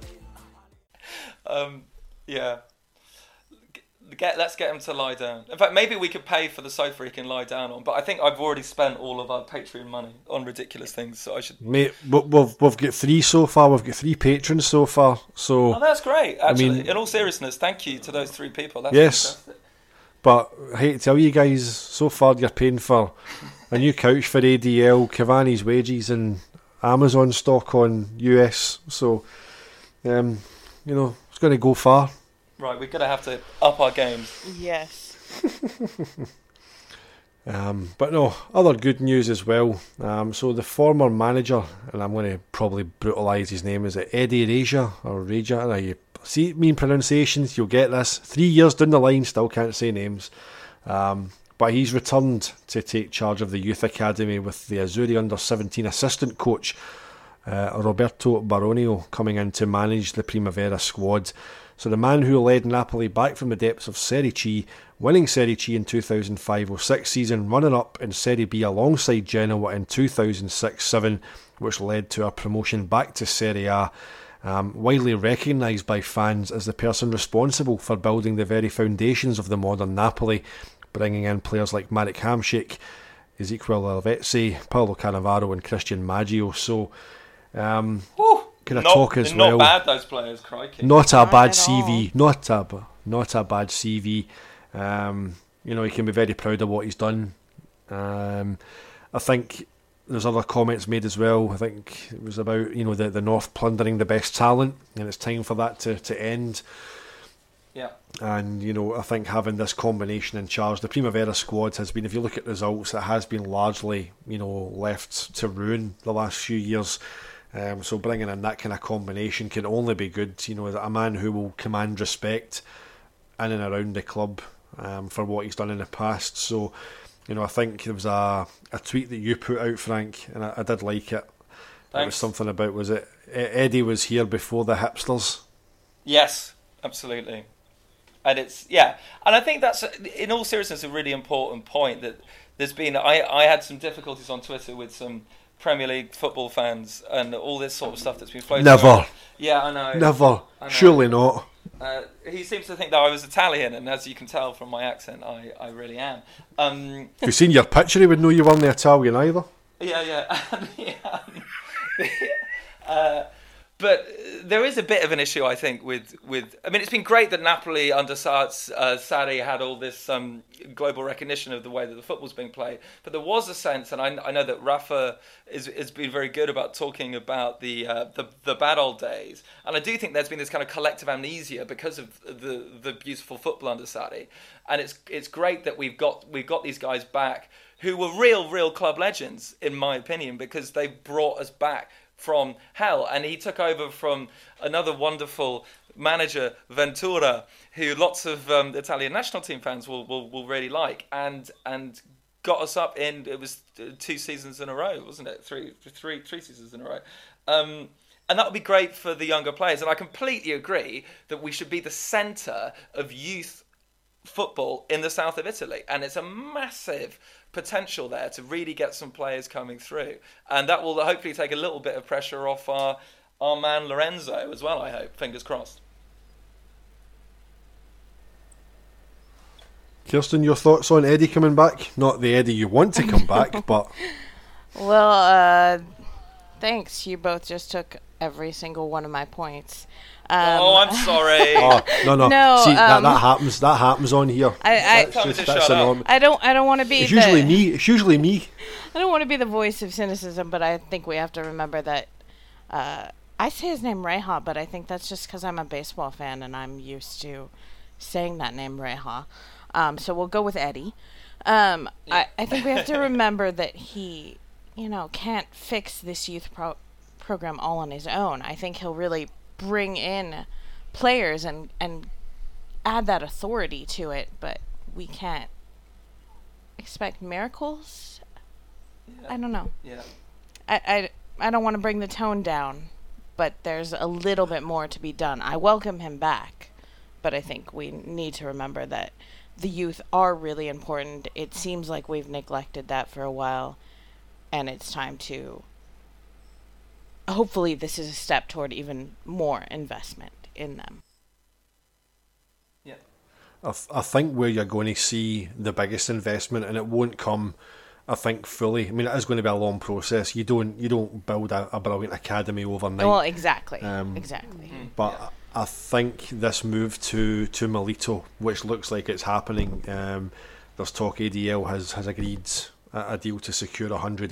Yeah. Let's get him to lie down. In fact, maybe we could pay for the sofa he can lie down on, but I think I've already spent all of our Patreon money on ridiculous things, so I should... Mate, we've got 3 so far. We've got 3 patrons so far. So, oh, that's great, actually. In all seriousness, thank you to those 3 people. That's yes, fantastic. But I hate to tell you guys, so far you're paying for a new couch for ADL, Cavani's wages, and Amazon stock on US. So, it's going to go far. Right, we're going to have to up our games. Yes. But no, other good news as well. So the former manager, and I'm going to probably brutalise his name, is it Eddie Raja or Raja? Now you see me in pronunciations, you'll get this. 3 years down the line, still can't say names. But he's returned to take charge of the youth academy with the Azzurri under-17 assistant coach, Roberto Baronio, coming in to manage the Primavera squad. So the man who led Napoli back from the depths of Serie C winning Serie C in 2005-06 season, running up in Serie B alongside Genoa in 2006-07, which led to a promotion back to Serie A. Widely recognised by fans as the person responsible for building the very foundations of the modern Napoli, bringing in players like Marek Hamšík, Ezequiel Lavezzi, Paolo Cannavaro and Christian Maggio. So, can I talk as well? Not bad, those players, crikey. Not a Not bad at CV. Not a bad CV. He can be very proud of what he's done. I think there's other comments made as well. I think it was about the North plundering the best talent, and it's time for that to end. Yeah. And I think having this combination in charge, the Primavera squad has been, if you look at results, it has been largely left to ruin the last few years. So bringing in that kind of combination can only be good. A man who will command respect in and around the club for what he's done in the past. So, I think there was a tweet that you put out, Frank, and I did like it. Thanks. It was something about, was it Eddie was here before the hipsters? Yes, absolutely. And and I think that's, in all seriousness, a really important point that there's been. I had some difficulties on Twitter with some Premier League football fans and all this sort of stuff that's been floating Never. around. Yeah, I know. Never. I know. Surely not. He seems to think that I was Italian, and as you can tell from my accent, I really am. If you've seen your picture, he would know you weren't the Italian either. Yeah. But there is a bit of an issue, I think, with. I mean, it's been great that Napoli under Sarri had all this global recognition of the way that the football's being played. But there was a sense, and I know that Rafa has been very good about talking about the bad old days. And I do think there's been this kind of collective amnesia because of the beautiful football under Sarri. And it's great that we've got these guys back who were real club legends, in my opinion, because they brought us back from hell. And he took over from another wonderful manager, Ventura, who lots of Italian national team fans will really like, and got us up in, it was 2 seasons in a row, wasn't it? Three seasons in a row. And that would be great for the younger players. And I completely agree that we should be the centre of youth football in the south of Italy. And it's a massive potential there to really get some players coming through, and that will hopefully take a little bit of pressure off our man Lorenzo as well, I hope. Fingers crossed. Kirsten, your thoughts on Eddie coming back? Not the Eddie you want to come back, but... Well, thanks. You both just took every single one of my points. I'm sorry. No. See, that happens. That happens on here. I don't want to be. It's usually me. I don't want to be the voice of cynicism, but I think we have to remember that. I say his name Reha, but I think that's just because I'm a baseball fan and I'm used to saying that name Reha. So we'll go with Eddie. I think we have to remember that he, can't fix this youth program all on his own. I think he'll really bring in players and add that authority to it, but we can't expect miracles. I don't know. Yeah. I don't want to bring the tone down, but there's a little bit more to be done. I welcome him back, but I think we need to remember that the youth are really important. It seems like we've neglected that for a while, and it's time to... Hopefully this is a step toward even more investment in them. Yeah. I think where you're going to see the biggest investment, and it won't come, I think, fully. I mean, it is going to be a long process. You don't build a brilliant academy overnight. Well, exactly. But I think this move to Milito, which looks like it's happening, there's talk ADL has agreed a deal to secure 100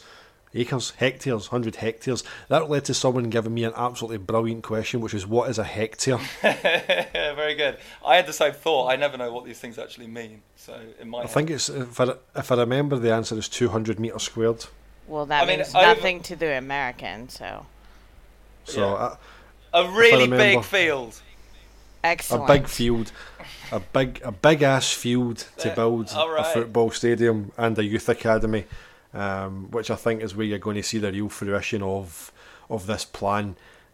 hectares. That led to someone giving me an absolutely brilliant question, which is, what is a hectare? Very good. I had the same thought. I never know what these things actually mean. So in my I think it's, if I remember, the answer is 200 metres squared. Well, that means nothing to the American, so yeah. A really big field. Excellent. A big field. A big ass field to build a football stadium and a youth academy. Which I think is where you're going to see the real fruition of this plan.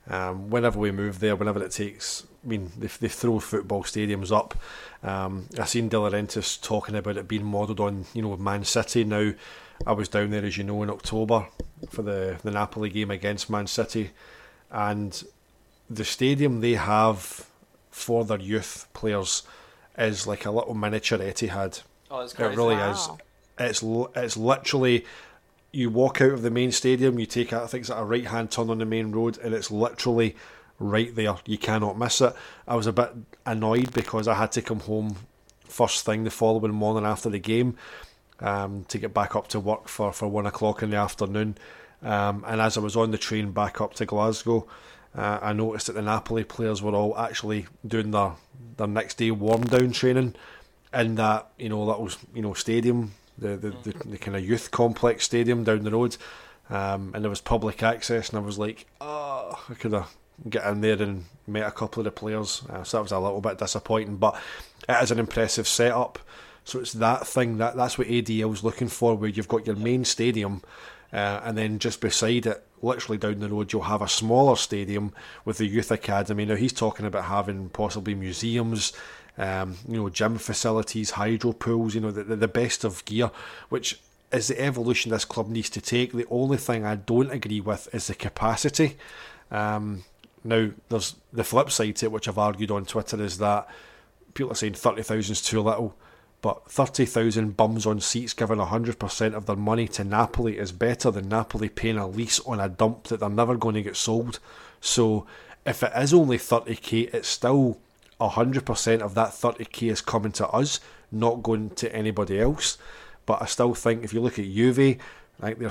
Whenever we move there, whenever it takes, I mean, they throw football stadiums up. I seen De Laurentiis talking about it being modelled on, Man City. Now, I was down there, as you know, in October for the Napoli game against Man City, and the stadium they have for their youth players is like a little miniature Etihad. Oh, it's crazy. It really Wow. is. It's literally, you walk out of the main stadium, you take, I think it's a right-hand turn on the main road, and it's literally right there. You cannot miss it. I was a bit annoyed because I had to come home first thing the following morning after the game to get back up to work for 1 o'clock in the afternoon. And as I was on the train back up to Glasgow, I noticed that the Napoli players were all actually doing their next day warm-down training in that, that was, stadium, the kind of youth complex stadium down the road, and there was public access, and I was like, I could have get in there and met a couple of the players, so that was a little bit disappointing, but it is an impressive setup. So it's that thing, that's what ADL's looking for, where you've got your main stadium, and then just beside it, literally down the road, you'll have a smaller stadium with the youth academy. Now he's talking about having possibly museums, gym facilities, hydro pools, the best of gear, which is the evolution this club needs to take. The only thing I don't agree with is the capacity. Now, there's the flip side to it, which I've argued on Twitter, is that people are saying 30,000 is too little, but 30,000 bums on seats giving 100% of their money to Napoli is better than Napoli paying a lease on a dump that they're never going to get sold. So if it is only 30k, it's still 100% of that 30k is coming to us, not going to anybody else. But I still think if you look at Juve, I think they're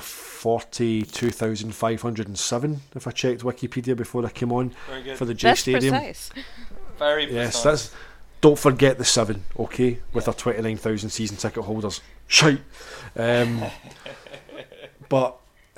42,507 if I checked Wikipedia before I came on for the J That's Stadium. precise. Very Yes, precise. don't forget the 7, okay, with our 29,000 season ticket holders. Shite. But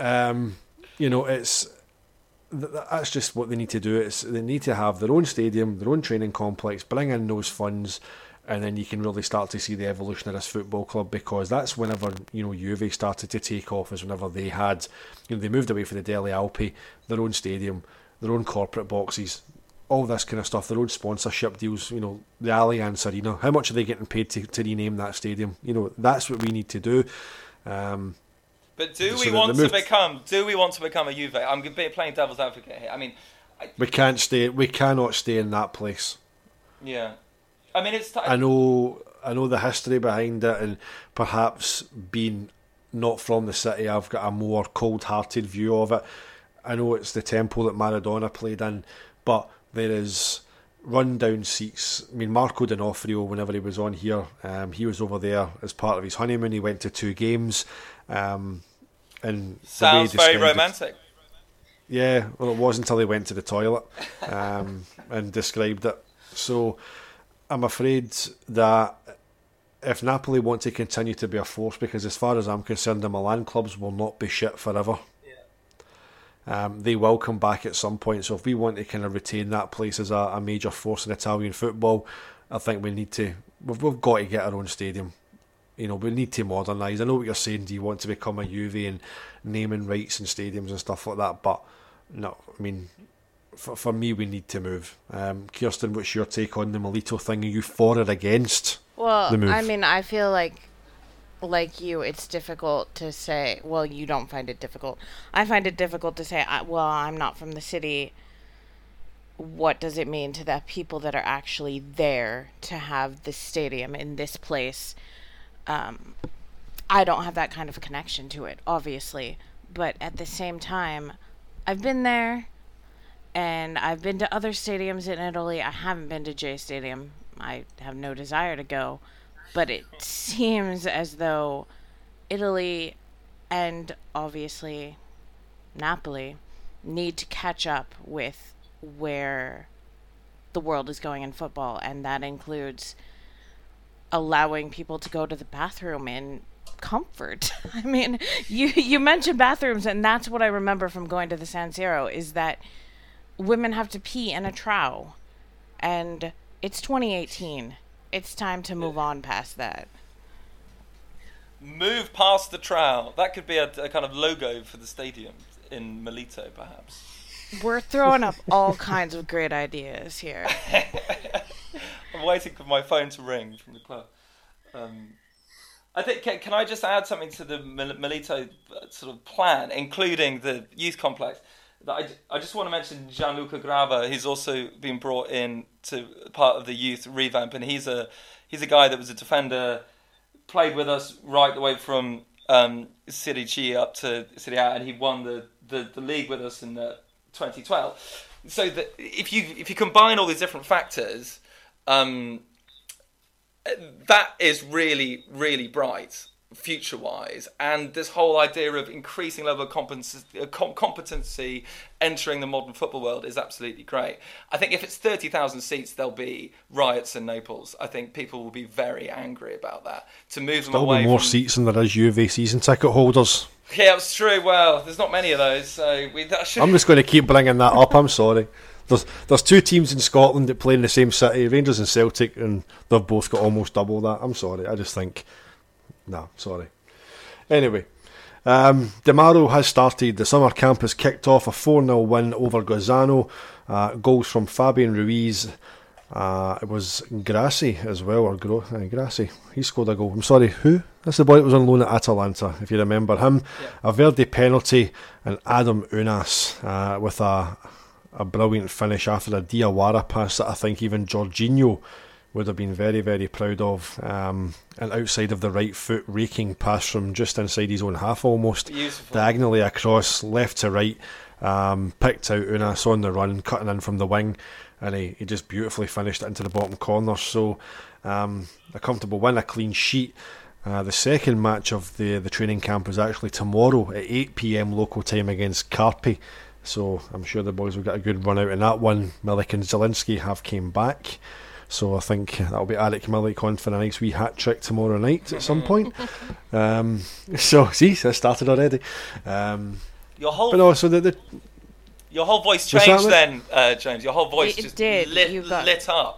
it's that's just what they need to do. They need to have their own stadium, their own training complex, bring in those funds, and then you can really start to see the evolution of this football club, because that's whenever Juve started to take off, is whenever they had, they moved away from the Delle Alpi, their own stadium, their own corporate boxes, all this kind of stuff, their own sponsorship deals, the Allianz Arena. How much are they getting paid to rename that stadium? That's what we need to do. But do So we the want move- to become a Juve? I'm playing devil's advocate here. I mean, We cannot stay in that place. yeah. I mean, it's I know the history behind it, and perhaps being not from the city, I've got a more cold-hearted view of it. I know it's the temple that Maradona played in, but there is run-down seats. I mean, Marco D'Onofrio, whenever he was on here, he was over there as part of his honeymoon. He went to 2 games. And sounds the way he very described it- romantic. Yeah, well, it was until he went to the toilet and described it. So I'm afraid that if Napoli want to continue to be a force, because as far as I'm concerned, the Milan clubs will not be shit forever. They will come back at some point. So if we want to kind of retain that place as a major force in Italian football, I think we've got to get our own stadium. We need to modernise. I know what you're saying. Do you want to become a Juve and naming rights and stadiums and stuff like that? But no, I mean, for me, we need to move. Kirsten, what's your take on the Milito thing? Are you for or against Well, the move? I mean, I feel like you, it's difficult to say. Well, you don't find it difficult. I find it difficult to say, I'm not from the city. What does it mean to the people that are actually there to have this stadium in this place? I don't have that kind of connection to it, obviously. But at the same time, I've been there, and I've been to other stadiums in Italy. I haven't been to J Stadium. I have no desire to go. But it seems as though Italy and obviously Napoli need to catch up with where the world is going in football, and that includes allowing people to go to the bathroom in comfort. I mean, you mentioned bathrooms, and that's what I remember from going to the San Siro, is that women have to pee in a trough, and it's 2018. It's time to move on past that. Move past the trowel. That could be a kind of logo for the stadium in Milito, perhaps. We're throwing up all kinds of great ideas here. I'm waiting for my phone to ring from the club. I think. Can I just add something to the Melito sort of plan, including the youth complex? That I just want to mention Gianluca Grava. He's also been brought in to part of the youth revamp, and he's a guy that was a defender, played with us right the way from Serie C up to Serie A, and he won the league with us in 2012. So that if you combine all these different factors, that is really, really bright future-wise, and this whole idea of increasing level of competency entering the modern football world is absolutely great. I think if it's 30,000 seats, there'll be riots in Naples. I think people will be very angry about that. To move them away, more seats than there is Juve season ticket holders. Yeah, it's true. Well, there's not many of those, so I'm just going to keep bringing that up. I'm sorry. There's two teams in Scotland that play in the same city, Rangers and Celtic, and they've both got almost double that. I'm sorry. I just think... No, sorry. Anyway, Demaro has started. The summer camp has kicked off. A 4-0 win over Gozzano. Goals from Fabian Ruiz. It was Grassi as well, or Grassi. He scored a goal. I'm sorry, who? That's the boy that was on loan at Atalanta, if you remember him. Yeah. A Verdi penalty, and Adam Unas with a brilliant finish after a Diawara pass that I think even Jorginho would have been very, very proud of. An outside of the right foot raking pass from just inside his own half almost. Beautiful. Diagonally across, left to right. Picked out Unas on the run, cutting in from the wing, and he just beautifully finished it into the bottom corner. So a comfortable win, a clean sheet. The second match of the training camp is actually tomorrow at 8 PM local time against Carpi. So I'm sure the boys will get a good run out in that one. Milik and Zielinski have came back. So I think that'll be Arik Milik on for a nice wee hat-trick tomorrow night at some point. So, see, that started already. Your whole voice changed then, James. Your whole voice just lit up.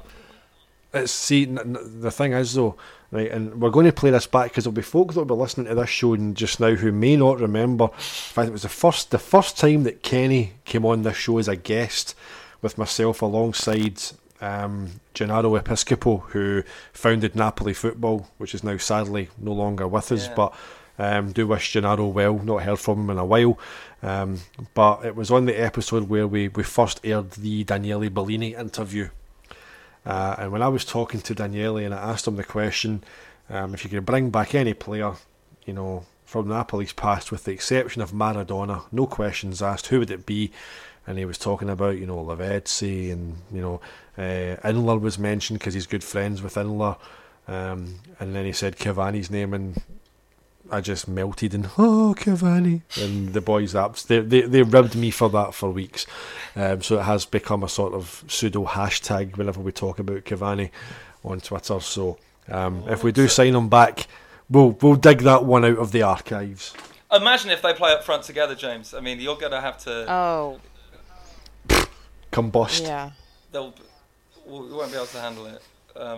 The thing is, though, right, and we're going to play this back because there'll be folk that will be listening to this show just now who may not remember. In fact, it was the first time that Kenny came on this show as a guest with myself alongside Gennaro Episcopo, who founded Napoli Football, which is now sadly no longer with us, but do wish Gennaro well. Not heard from him in a while, but it was on the episode where we first aired the Daniele Bellini interview, and when I was talking to Daniele and I asked him the question, if you could bring back any player, from Napoli's past with the exception of Maradona, no questions asked, who would it be? And he was talking about, Lavezzi, and, Inler was mentioned because he's good friends with Inler. And then he said Cavani's name, and I just melted and, Cavani. And the boys, they ribbed me for that for weeks. So it has become a sort of pseudo hashtag whenever we talk about Cavani on Twitter. So if we do sign him back, we'll dig that one out of the archives. Imagine if they play up front together, James. I mean, you're going to have to... combust. Yeah. We won't be able to handle it.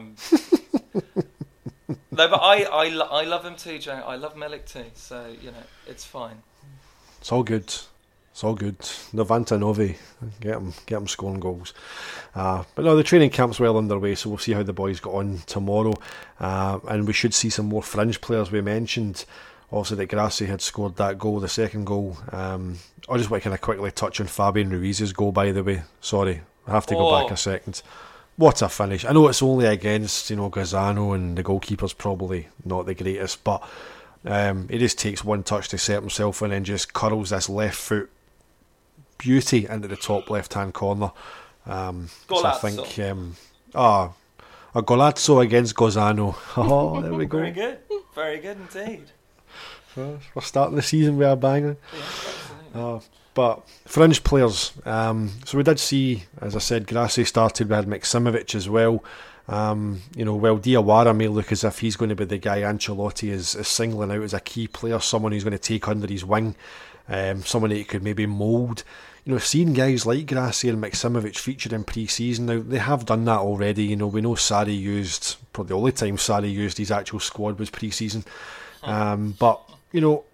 No, but I love him too, Jay. I love Milik too. So, it's fine. It's all good. It's all good. Novanta Novi. Get him scoring goals. But no, the training camp's well underway, so we'll see how the boys got on tomorrow. And we should see some more fringe players. We mentioned also that Grassi had scored that goal, the second goal. I just want to kind of quickly touch on Fabian Ruiz's goal, by the way. Sorry, I have to go back a second. What a finish. I know it's only against, Gozzano, and the goalkeeper's probably not the greatest, but he just takes one touch to set himself and then just curls this left foot beauty into the top left-hand corner. So I think... a Golazzo against Gozzano. Oh, there we go. Very good. Very good indeed. We're starting the season with a banger. Yeah, but fringe players. So we did see, as I said, Grassi started. We had Maksimovic as well. While Diawara may look as if he's going to be the guy Ancelotti is singling out as a key player, someone who's going to take under his wing, someone that he could maybe mould. Seeing guys like Grassi and Maksimovic featured in pre-season, now they have done that already. We know Sarri used, probably the only time Sarri used his actual squad was pre-season. But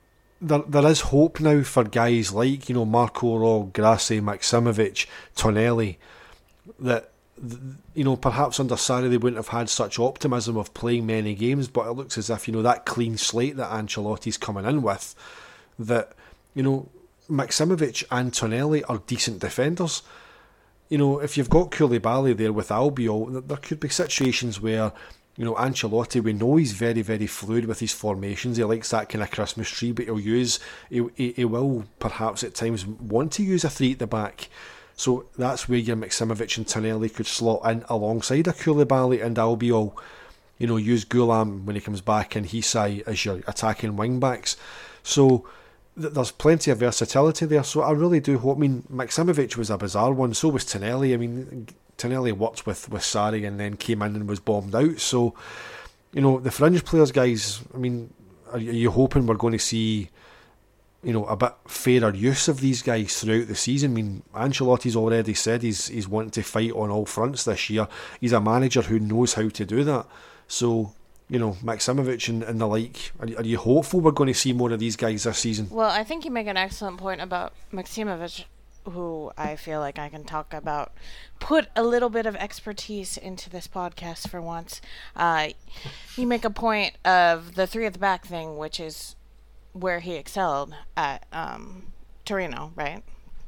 there is hope now for guys like, Marco Rog, Grassi, Maksimovic, Tonelli, that, perhaps under Sarri they wouldn't have had such optimism of playing many games, but it looks as if, that clean slate that Ancelotti's coming in with, that, Maksimovic and Tonelli are decent defenders. If you've got Koulibaly there with Albiol, there could be situations where, Ancelotti, we know he's very, very fluid with his formations. He likes that kind of Christmas tree, but he will perhaps at times want to use a three at the back. So that's where your Maksimovic and Tonelli could slot in alongside a Koulibaly and Albiol. Use Gulam when he comes back and Hisai as your attacking wing backs. So there's plenty of versatility there. So I really do hope. Maksimovic was a bizarre one. So was Tonelli. Tonelli worked with Sarri and then came in and was bombed out. So, the fringe players, guys, are you hoping we're going to see, a bit fairer use of these guys throughout the season? Ancelotti's already said he's wanting to fight on all fronts this year. He's a manager who knows how to do that. So, Maksimovic and the like, are you hopeful we're going to see more of these guys this season? Well, I think you make an excellent point about Maksimovic, who I feel like I can talk about, put a little bit of expertise into this podcast for once. You make a point of the three at the back thing, which is where he excelled at Torino, right?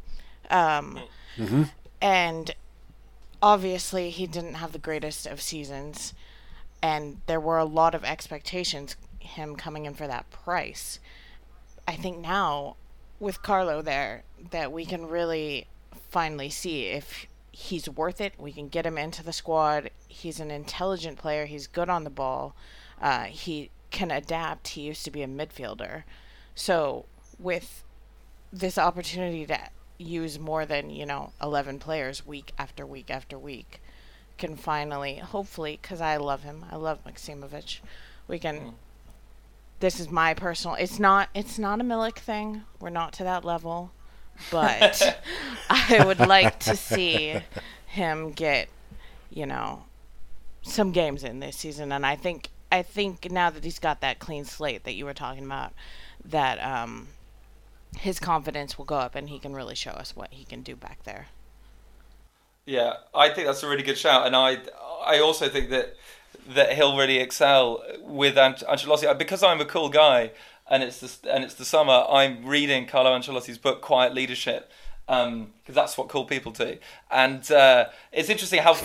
And obviously he didn't have the greatest of seasons, and there were a lot of expectations him coming in for that price. I think now with Carlo there that we can really finally see if he's worth it. We can get him into the squad. He's an intelligent player. He's good on the ball. He can adapt. He used to be a midfielder. So with this opportunity to use more than 11 players week after week after week, can finally, hopefully, because I love him, I love Maksimovic, we can this is my personal, it's not a Milik thing, we're not to that level, but I would like to see him get some games in this season. And I think now that he's got that clean slate that you were talking about, that his confidence will go up and he can really show us what he can do back there. Yeah, I think that's a really good shout, and I also think that he'll really excel with Ancelotti. Because I'm a cool guy, and it's the summer, I'm reading Carlo Ancelotti's book Quiet Leadership, because that's what cool people do. And it's interesting how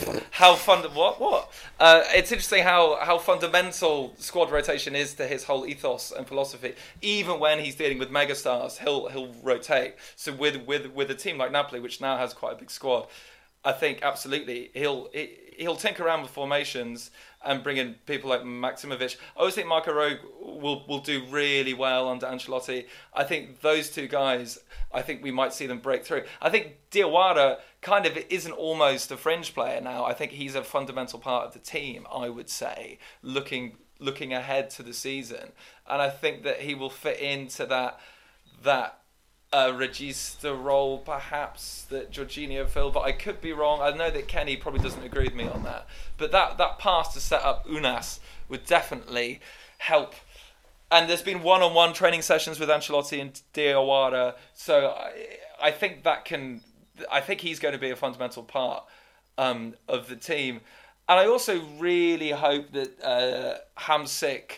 it's interesting how fundamental squad rotation is to his whole ethos and philosophy. Even when he's dealing with megastars, he'll rotate. So with a team like Napoli, which now has quite a big squad, I think absolutely he'll tinker around with formations and bring in people like Maksimovic. I always think Marco Rog will do really well under Ancelotti. I think those two guys, I think we might see them break through. I think Diawara kind of isn't almost a fringe player now. I think he's a fundamental part of the team, I would say, looking ahead to the season. And I think that he will fit into that regista role perhaps that Jorginho filled, but I could be wrong. I know that Kenny probably doesn't agree with me on that, but that pass to set up Unas would definitely help. And there's been one-on-one training sessions with Ancelotti and Diawara, so I think he's going to be a fundamental part of the team. And I also really hope that Hamsik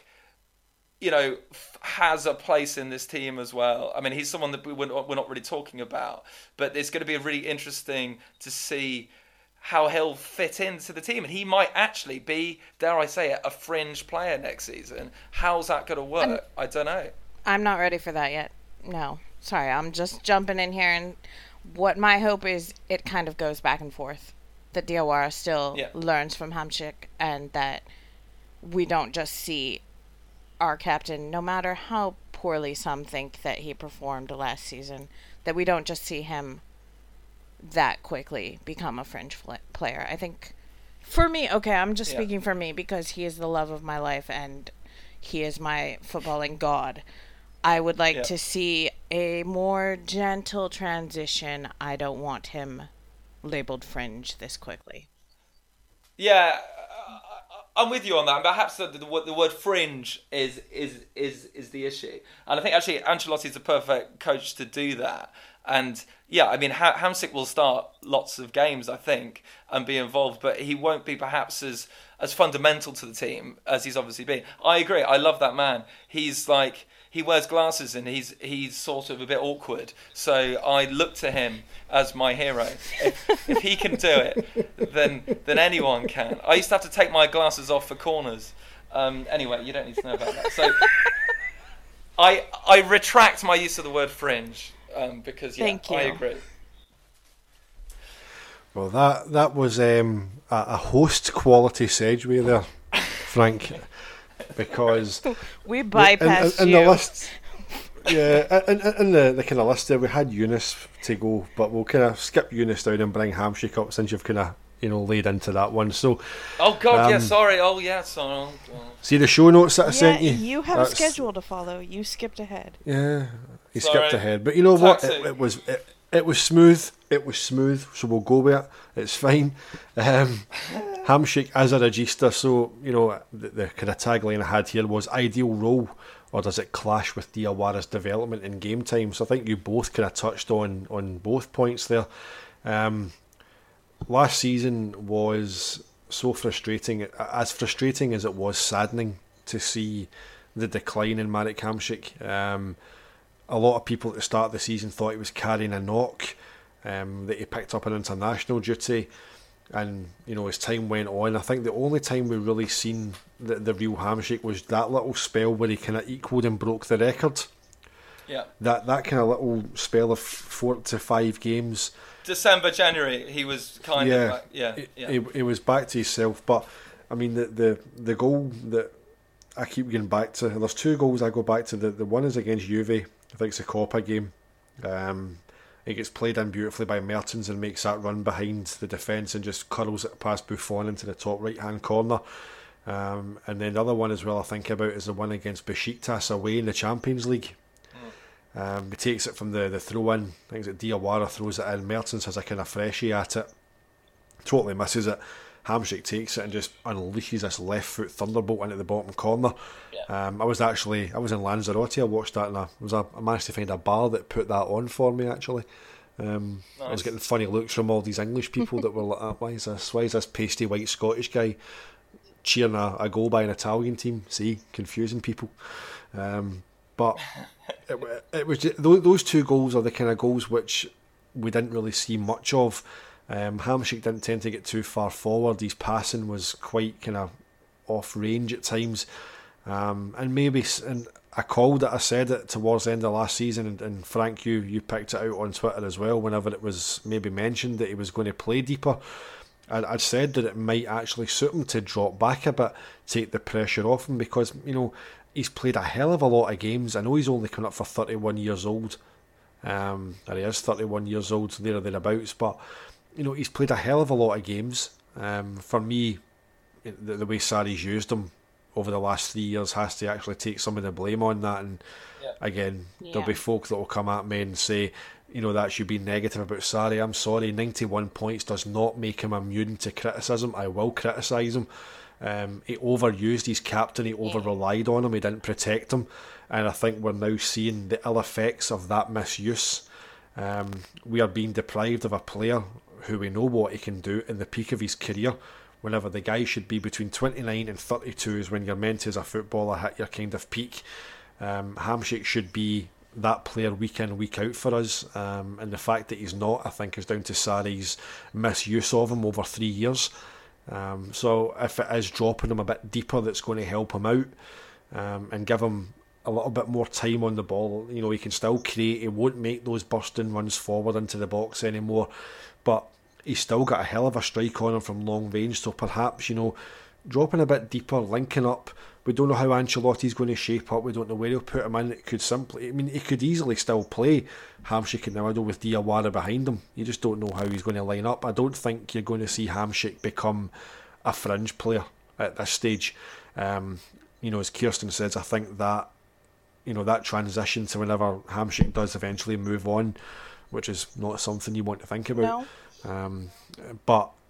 has a place in this team as well. I mean, he's someone that we're not really talking about, but it's going to be really interesting to see how he'll fit into the team. And he might actually be, dare I say it, a fringe player next season. How's that going to work? I don't know. I'm not ready for that yet. No. Sorry, I'm just jumping in here. And what my hope is, it kind of goes back and forth. That Diawara still learns from Hamsik, and that we don't just see our captain, no matter how poorly some think that he performed last season, that we don't just see him that quickly become a fringe player. I think, for me, I'm just speaking for me because he is the love of my life and he is my footballing god. I would like to see a more gentle transition. I don't want him labeled fringe this quickly. Yeah, I'm with you on that. And perhaps the word fringe is the issue. And I think actually Ancelotti's a perfect coach to do that. And yeah, I mean, Hamsik will start lots of games, I think, and be involved, but he won't be perhaps as fundamental to the team as he's obviously been. I agree. I love that man. He's like, he wears glasses and he's sort of a bit awkward. So I look to him as my hero. If he can do it, then anyone can. I used to have to take my glasses off for corners. Anyway, you don't need to know about that. So I retract my use of the word fringe. Because yeah, I agree. Well, that was a host quality segue there, Frank, because we bypassed in you. the list. Yeah, in the kind of list there, we had Eunice to go, but we'll kind of skip Eunice down and bring Hamsik up since you've kind of laid into that one. So, oh God, yeah, sorry. Oh yeah, sorry. See the show notes that I sent you. You have a schedule to follow. You skipped ahead. Yeah. He skipped ahead, but you know what? It was smooth. It was smooth, so we'll go with it. It's fine. Hamsik as a regista, so the kind of tagline I had here was ideal role, or does it clash with Diawara's development in game time? So I think you both kind of touched on both points there. Last season was so frustrating, as frustrating as it was saddening to see the decline in Marek Hamsik. A lot of people at the start of the season thought he was carrying a knock, that he picked up an international duty, and as time went on, I think the only time we really seen the real Hamsik was that little spell where he kind of equalled and broke the record. Yeah. That kind of little spell of 4 to 5 games. December, January, he was kind of back. Yeah. He was back to himself, but I mean the goal that I keep getting back to, there's 2 goals I go back to. The one is against Juve. I think it's a Copa game. It gets played in beautifully by Mertens and makes that run behind the defence and just curls it past Buffon into the top right hand corner. And then the other one as well I think about is the one against Besiktas away in the Champions League. He takes it from the throw in. I think it's Diawara throws it in. Mertens has a kind of freshie at it. Totally misses it. Hamsik takes it and just unleashes this left foot thunderbolt into the bottom corner. Yeah. I was in Lanzarote. I watched that and I managed to find a bar that put that on for me actually. Nice. I was getting funny looks from all these English people that were like, why is this pasty white Scottish guy cheering a goal by an Italian team? See, confusing people. But it was just, those 2 goals are the kind of goals which we didn't really see much of. Hamsik didn't tend to get too far forward. His passing was quite kind of off range at times, and I called it. I said it towards the end of last season, and Frank, you picked it out on Twitter as well. Whenever it was maybe mentioned that he was going to play deeper, I'd said that it might actually suit him to drop back a bit, take the pressure off him, because he's played a hell of a lot of games. I know he's only coming up for 31 years old, or he is 31 years old, there or thereabouts, but he's played a hell of a lot of games. For me, the way Sarri's used him over the last 3 years has to actually take some of the blame on that. And again, there'll be folk that will come at me and say, that should be negative about Sarri. I'm sorry, 91 points does not make him immune to criticism. I will criticise him. He overused his captain, he over-relied on him, he didn't protect him. And I think we're now seeing the ill effects of that misuse. We are being deprived of a player who we know what he can do in the peak of his career, whenever the guy should be between 29 and 32 is when you're meant to, as a footballer, hit your kind of peak. Hamsik should be that player week in, week out for us, and the fact that he's not, I think, is down to Sarri's misuse of him over 3 years. So if it is dropping him a bit deeper, that's going to help him out, and give him a little bit more time on the ball. He can still create. He won't make those bursting runs forward into the box anymore, but he's still got a hell of a strike on him from long range. So perhaps, dropping a bit deeper, linking up. We don't know how Ancelotti's going to shape up. We don't know where he'll put him in. It could he could easily still play Hamsik in the middle with Diawara behind him. You just don't know how he's going to line up. I don't think you're going to see Hamsik become a fringe player at this stage. As Kirsten says, I think that that transition to whenever Hamsik does eventually move on, which is not something you want to think about. No. But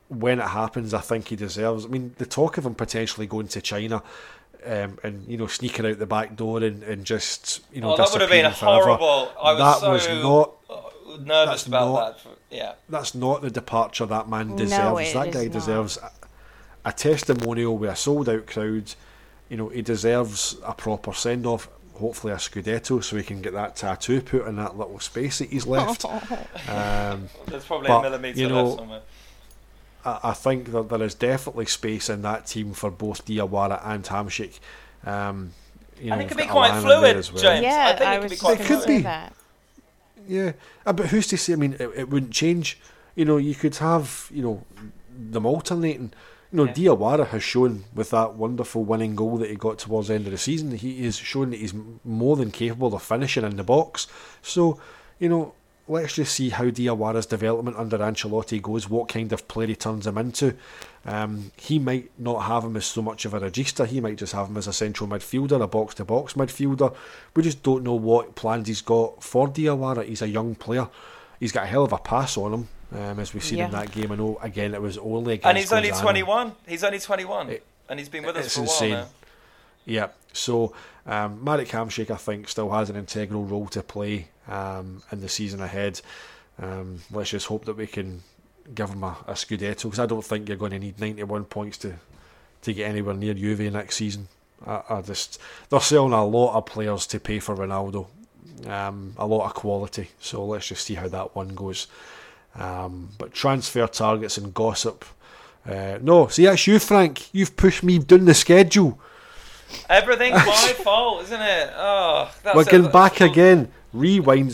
when it happens, I think he deserves. I mean, the talk of him potentially going to China and sneaking out the back door and just that would have been horrible. I was nervous about that. Yeah, that's not the departure that man deserves. That guy deserves a testimonial with a sold out crowd. He deserves a proper send off. Hopefully a Scudetto, so he can get that tattoo put in that little space that he's left. There's probably a millimetre left somewhere. I think that there is definitely space in that team for both Diawara and Hamšík. And it could be quite fluid, James. Yeah, I think it could be quite fluid. Yeah, but who's to say? I mean, it wouldn't change. You could have them alternating. Diawara has shown with that wonderful winning goal that he got towards the end of the season, he is showing that he's more than capable of finishing in the box. So, let's just see how Diawara's development under Ancelotti goes, what kind of player he turns him into. He might not have him as so much of a regista, he might just have him as a central midfielder, a box-to-box midfielder. We just don't know what plans he's got for Diawara. He's a young player. He's got a hell of a pass on him. As we've seen in that game. I know, again, it was only against and he's only 21. He's only 21. And he's been with us for a while now. Yeah, so Marek Hamšík, I think, still has an integral role to play in the season ahead. Let's just hope that we can give him a Scudetto, because I don't think you're going to need 91 points to get anywhere near Juve next season. They're selling a lot of players to pay for Ronaldo. A lot of quality. So let's just see how that one goes. But transfer targets and gossip. No, see, that's you, Frank. You've pushed me down the schedule. Everything's my fault, isn't it? We're getting back again. Rewind.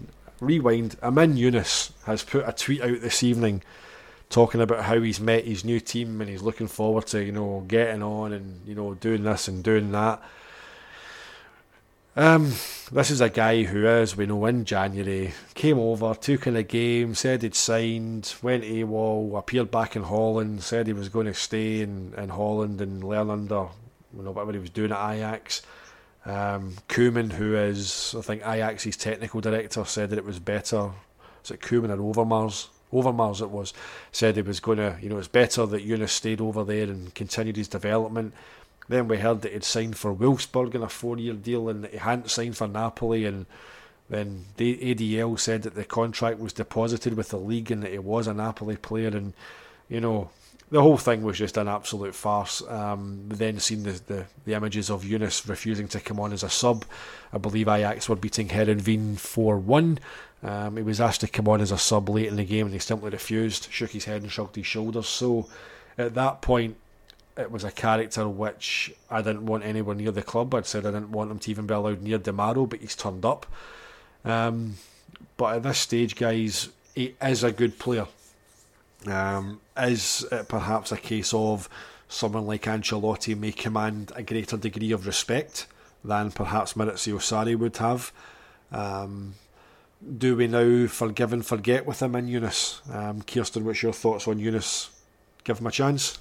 Amin Younes has put a tweet out this evening talking about how he's met his new team and he's looking forward to getting on and doing this and doing that. This is a guy who, as we know, in January came over, took in a game, said he'd signed, went AWOL, appeared back in Holland, said he was going to stay in Holland and learn under whatever he was doing at Ajax. Koeman, who is, I think, Ajax's technical director, said that it was better. Is it Koeman or Overmars? Overmars it was. Said he was going to, it's better that Younes stayed over there and continued his development. Then we heard that he'd signed for Wolfsburg in a 4-year deal and that he hadn't signed for Napoli, and then the ADL said that the contract was deposited with the league and that he was a Napoli player, and the whole thing was just an absolute farce. We then seen the images of Younes refusing to come on as a sub. I believe Ajax were beating Heerenveen 4-1. He was asked to come on as a sub late in the game and he simply refused, shook his head and shrugged his shoulders. So at that point, it was a character which I didn't want anywhere near the club. I'd said I didn't want him to even be allowed near Demaro, but he's turned up. But at this stage, guys, he is a good player. Is it perhaps a case of someone like Ancelotti may command a greater degree of respect than perhaps Maurizio Sarri would have? Do we now forgive and forget with him in Younes? Kirsten, what's your thoughts on Younes? Give him a chance?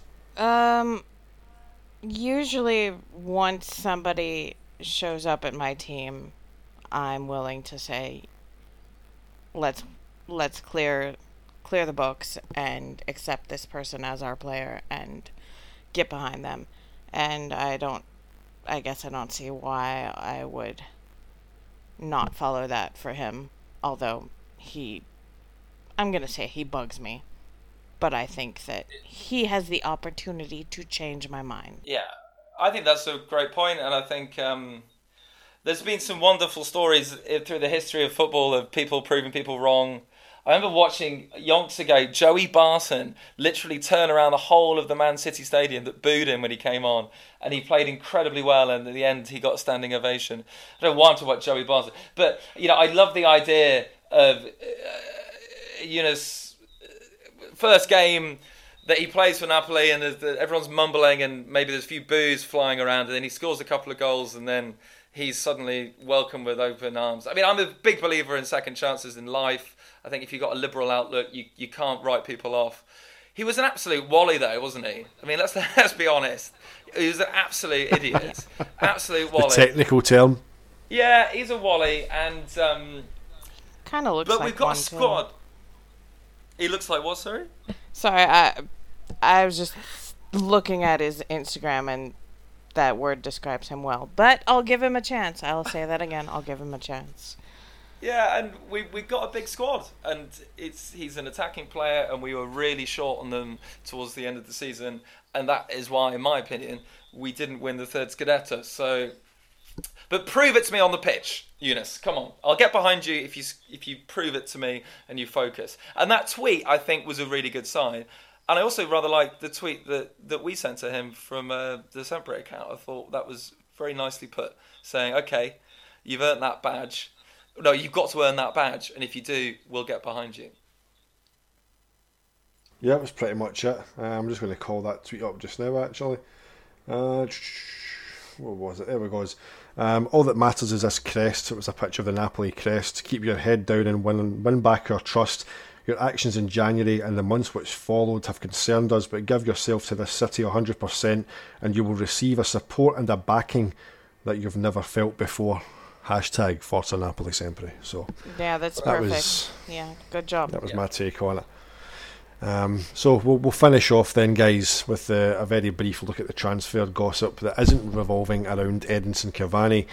Usually once somebody shows up at my team, I'm willing to say, let's clear the books and accept this person as our player and get behind them. And I guess I don't see why I would not follow that for him, although I'm going to say he bugs me. But I think that he has the opportunity to change my mind. Yeah, I think that's a great point, and I think there's been some wonderful stories through the history of football of people proving people wrong. I remember watching yonks ago, Joey Barton literally turn around the whole of the Man City Stadium that booed him when he came on, and he played incredibly well, and at the end he got a standing ovation. I don't want to watch Joey Barton, but I love the idea of Younes. First game that he plays for Napoli and everyone's mumbling and maybe there's a few boos flying around, and then he scores a couple of goals and then he's suddenly welcomed with open arms. I mean, I'm a big believer in second chances in life. I think if you've got a liberal outlook, you can't write people off. He was an absolute wally though, wasn't he? I mean, let's be honest. He was an absolute idiot. Absolute wally. The technical term. Yeah, he's a wally, and kind of looks like. But we've got a squad. He looks like what, sorry? Sorry, I was just looking at his Instagram, and that word describes him well. But I'll give him a chance. I'll say that again. I'll give him a chance. Yeah, and we've got a big squad, and he's an attacking player, and we were really short on them towards the end of the season, and that is why, in my opinion, we didn't win the third Scudetto. So, but prove it to me on the pitch, Eunice. Come on, I'll get behind you if you prove it to me and you focus. And that tweet, I think, was a really good sign. And I also rather liked the tweet that we sent to him from the Sempre account. I thought that was very nicely put, saying, "Okay, you've earned that badge. No, you've got to earn that badge, and if you do, we'll get behind you." Yeah, that was pretty much it. I'm just going to call that tweet up just now, actually. What was it? There we go. All that matters is this crest. It was a picture of the Napoli crest. Keep your head down and win back our trust. Your actions in January and the months which followed have concerned us, but give yourself to this city 100% and you will receive a support and a backing that you've never felt before. Hashtag Forza Napoli Sempre. So yeah, that's perfect. Yeah, good job. That was my take on it. So we'll finish off then, guys, with a very brief look at the transfer gossip that isn't revolving around Edinson Cavani.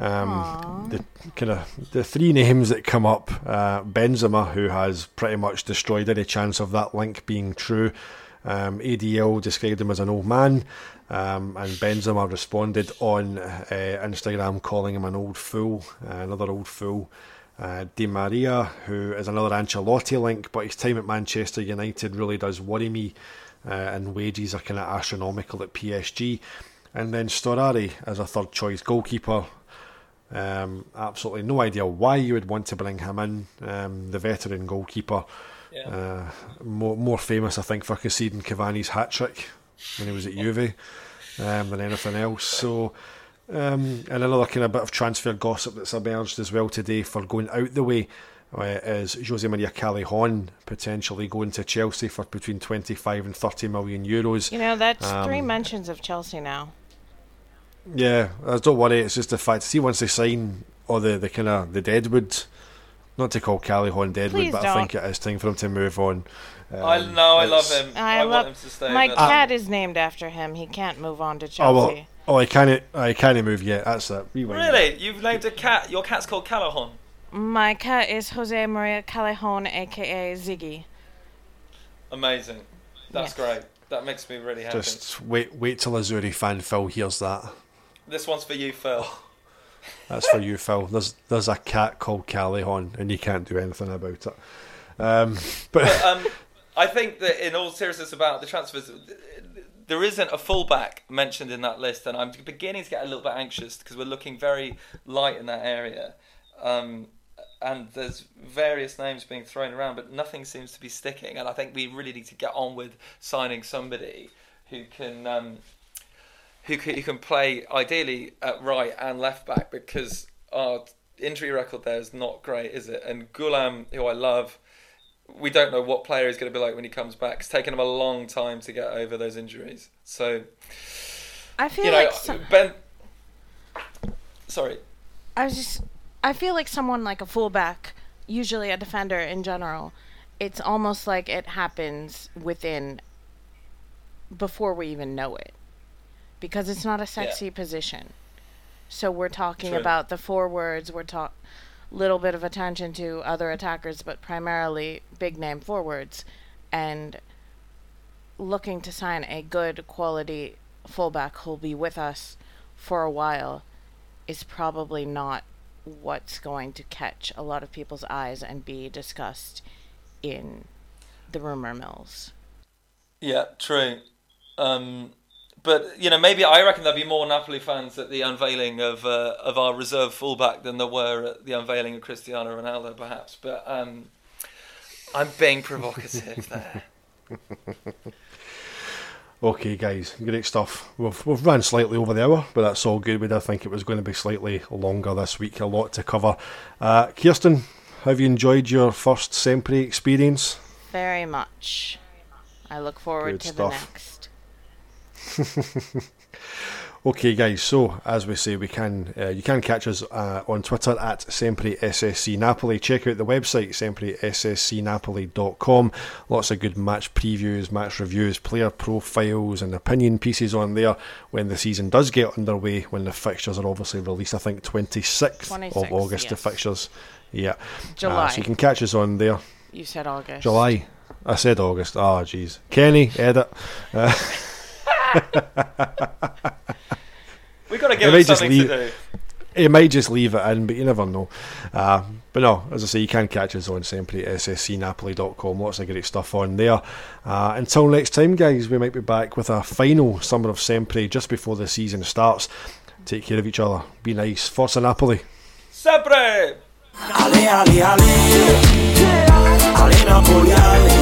The three names that come up: Benzema, who has pretty much destroyed any chance of that link being true. ADL described him as an old man, and Benzema responded on Instagram calling him an old fool, another old fool. Di Maria, who is another Ancelotti link, but his time at Manchester United really does worry me, and wages are kind of astronomical at PSG. And then Storari as a third choice goalkeeper. Absolutely no idea why you would want to bring him in, the veteran goalkeeper. Yeah. More famous, I think, for conceding Cavani's hat-trick when he was at Juve than anything else. So and another kind of bit of transfer gossip that's emerged as well today for going out the way is Jose Maria Callejon potentially going to Chelsea for between 25 and 30 million euros. You know, that's 3 mentions of Chelsea now. Yeah, don't worry, it's just the fact, see, once they sign all the kind of the Deadwood, not to call Callejon Deadwood, Please but don't. I think it is time for him to move on. I love him. I want him to stay. My cat is named after him. He can't move on to Chelsea. I can't move yet. That's it. Rewind. Really? You've named a cat? Your cat's called Callejon? My cat is Jose Maria Callejon, aka Ziggy. Amazing. That's great. That makes me really happy. Just wait till a Zuri fan Phil hears that. This one's for you, Phil. That's for you, Phil. There's a cat called Callejon, and you can't do anything about it. But I think that in all seriousness about the transfers, there isn't a fullback mentioned in that list, and I'm beginning to get a little bit anxious because we're looking very light in that area. And there's various names being thrown around, but nothing seems to be sticking. And I think we really need to get on with signing somebody who can play ideally at right and left back, because our injury record there is not great, is it? And Gulam, who I love, we don't know what player he's going to be like when he comes back. It's taken him a long time to get over those injuries. So I feel like I feel like someone like a fullback, usually a defender in general, it's almost like it happens before we even know it, because it's not a sexy position. So we're talking about the forwards, little bit of attention to other attackers, but primarily big name forwards, and looking to sign a good quality fullback who'll be with us for a while is probably not what's going to catch a lot of people's eyes and be discussed in the rumor mills. Yeah, true. But maybe I reckon there'll be more Napoli fans at the unveiling of our reserve fullback than there were at the unveiling of Cristiano Ronaldo, perhaps. But I'm being provocative there. Okay, guys, great stuff. We've run slightly over the hour, but that's all good. We did think it was going to be slightly longer this week. A lot to cover. Kirsten, have you enjoyed your first Sempre experience? Very much. I look forward to the next. Okay, guys, so as we say, you can catch us on Twitter at Sempre SSC Napoli. Check out the website, sempresscnapoli.com. Lots of good match previews, match reviews, player profiles and opinion pieces on there when the season does get underway, when the fixtures are obviously released. I think 26th of August, yes. The fixtures. Yeah. July. So you can catch us on there. You said August. July. I said August. Oh, jeez. Kenny, edit. We've got to give him something to do. He might just leave it in, but you never know. But no, as I say, you can catch us on sempresscnapoli.com. Lots of great stuff on there. Until next time, guys, we might be back with a final Summer of Sempre just before the season starts. Take care of each other. Be nice. Forza Napoli. Sempre! Ale, ale, ale. Ale Napoli, ale.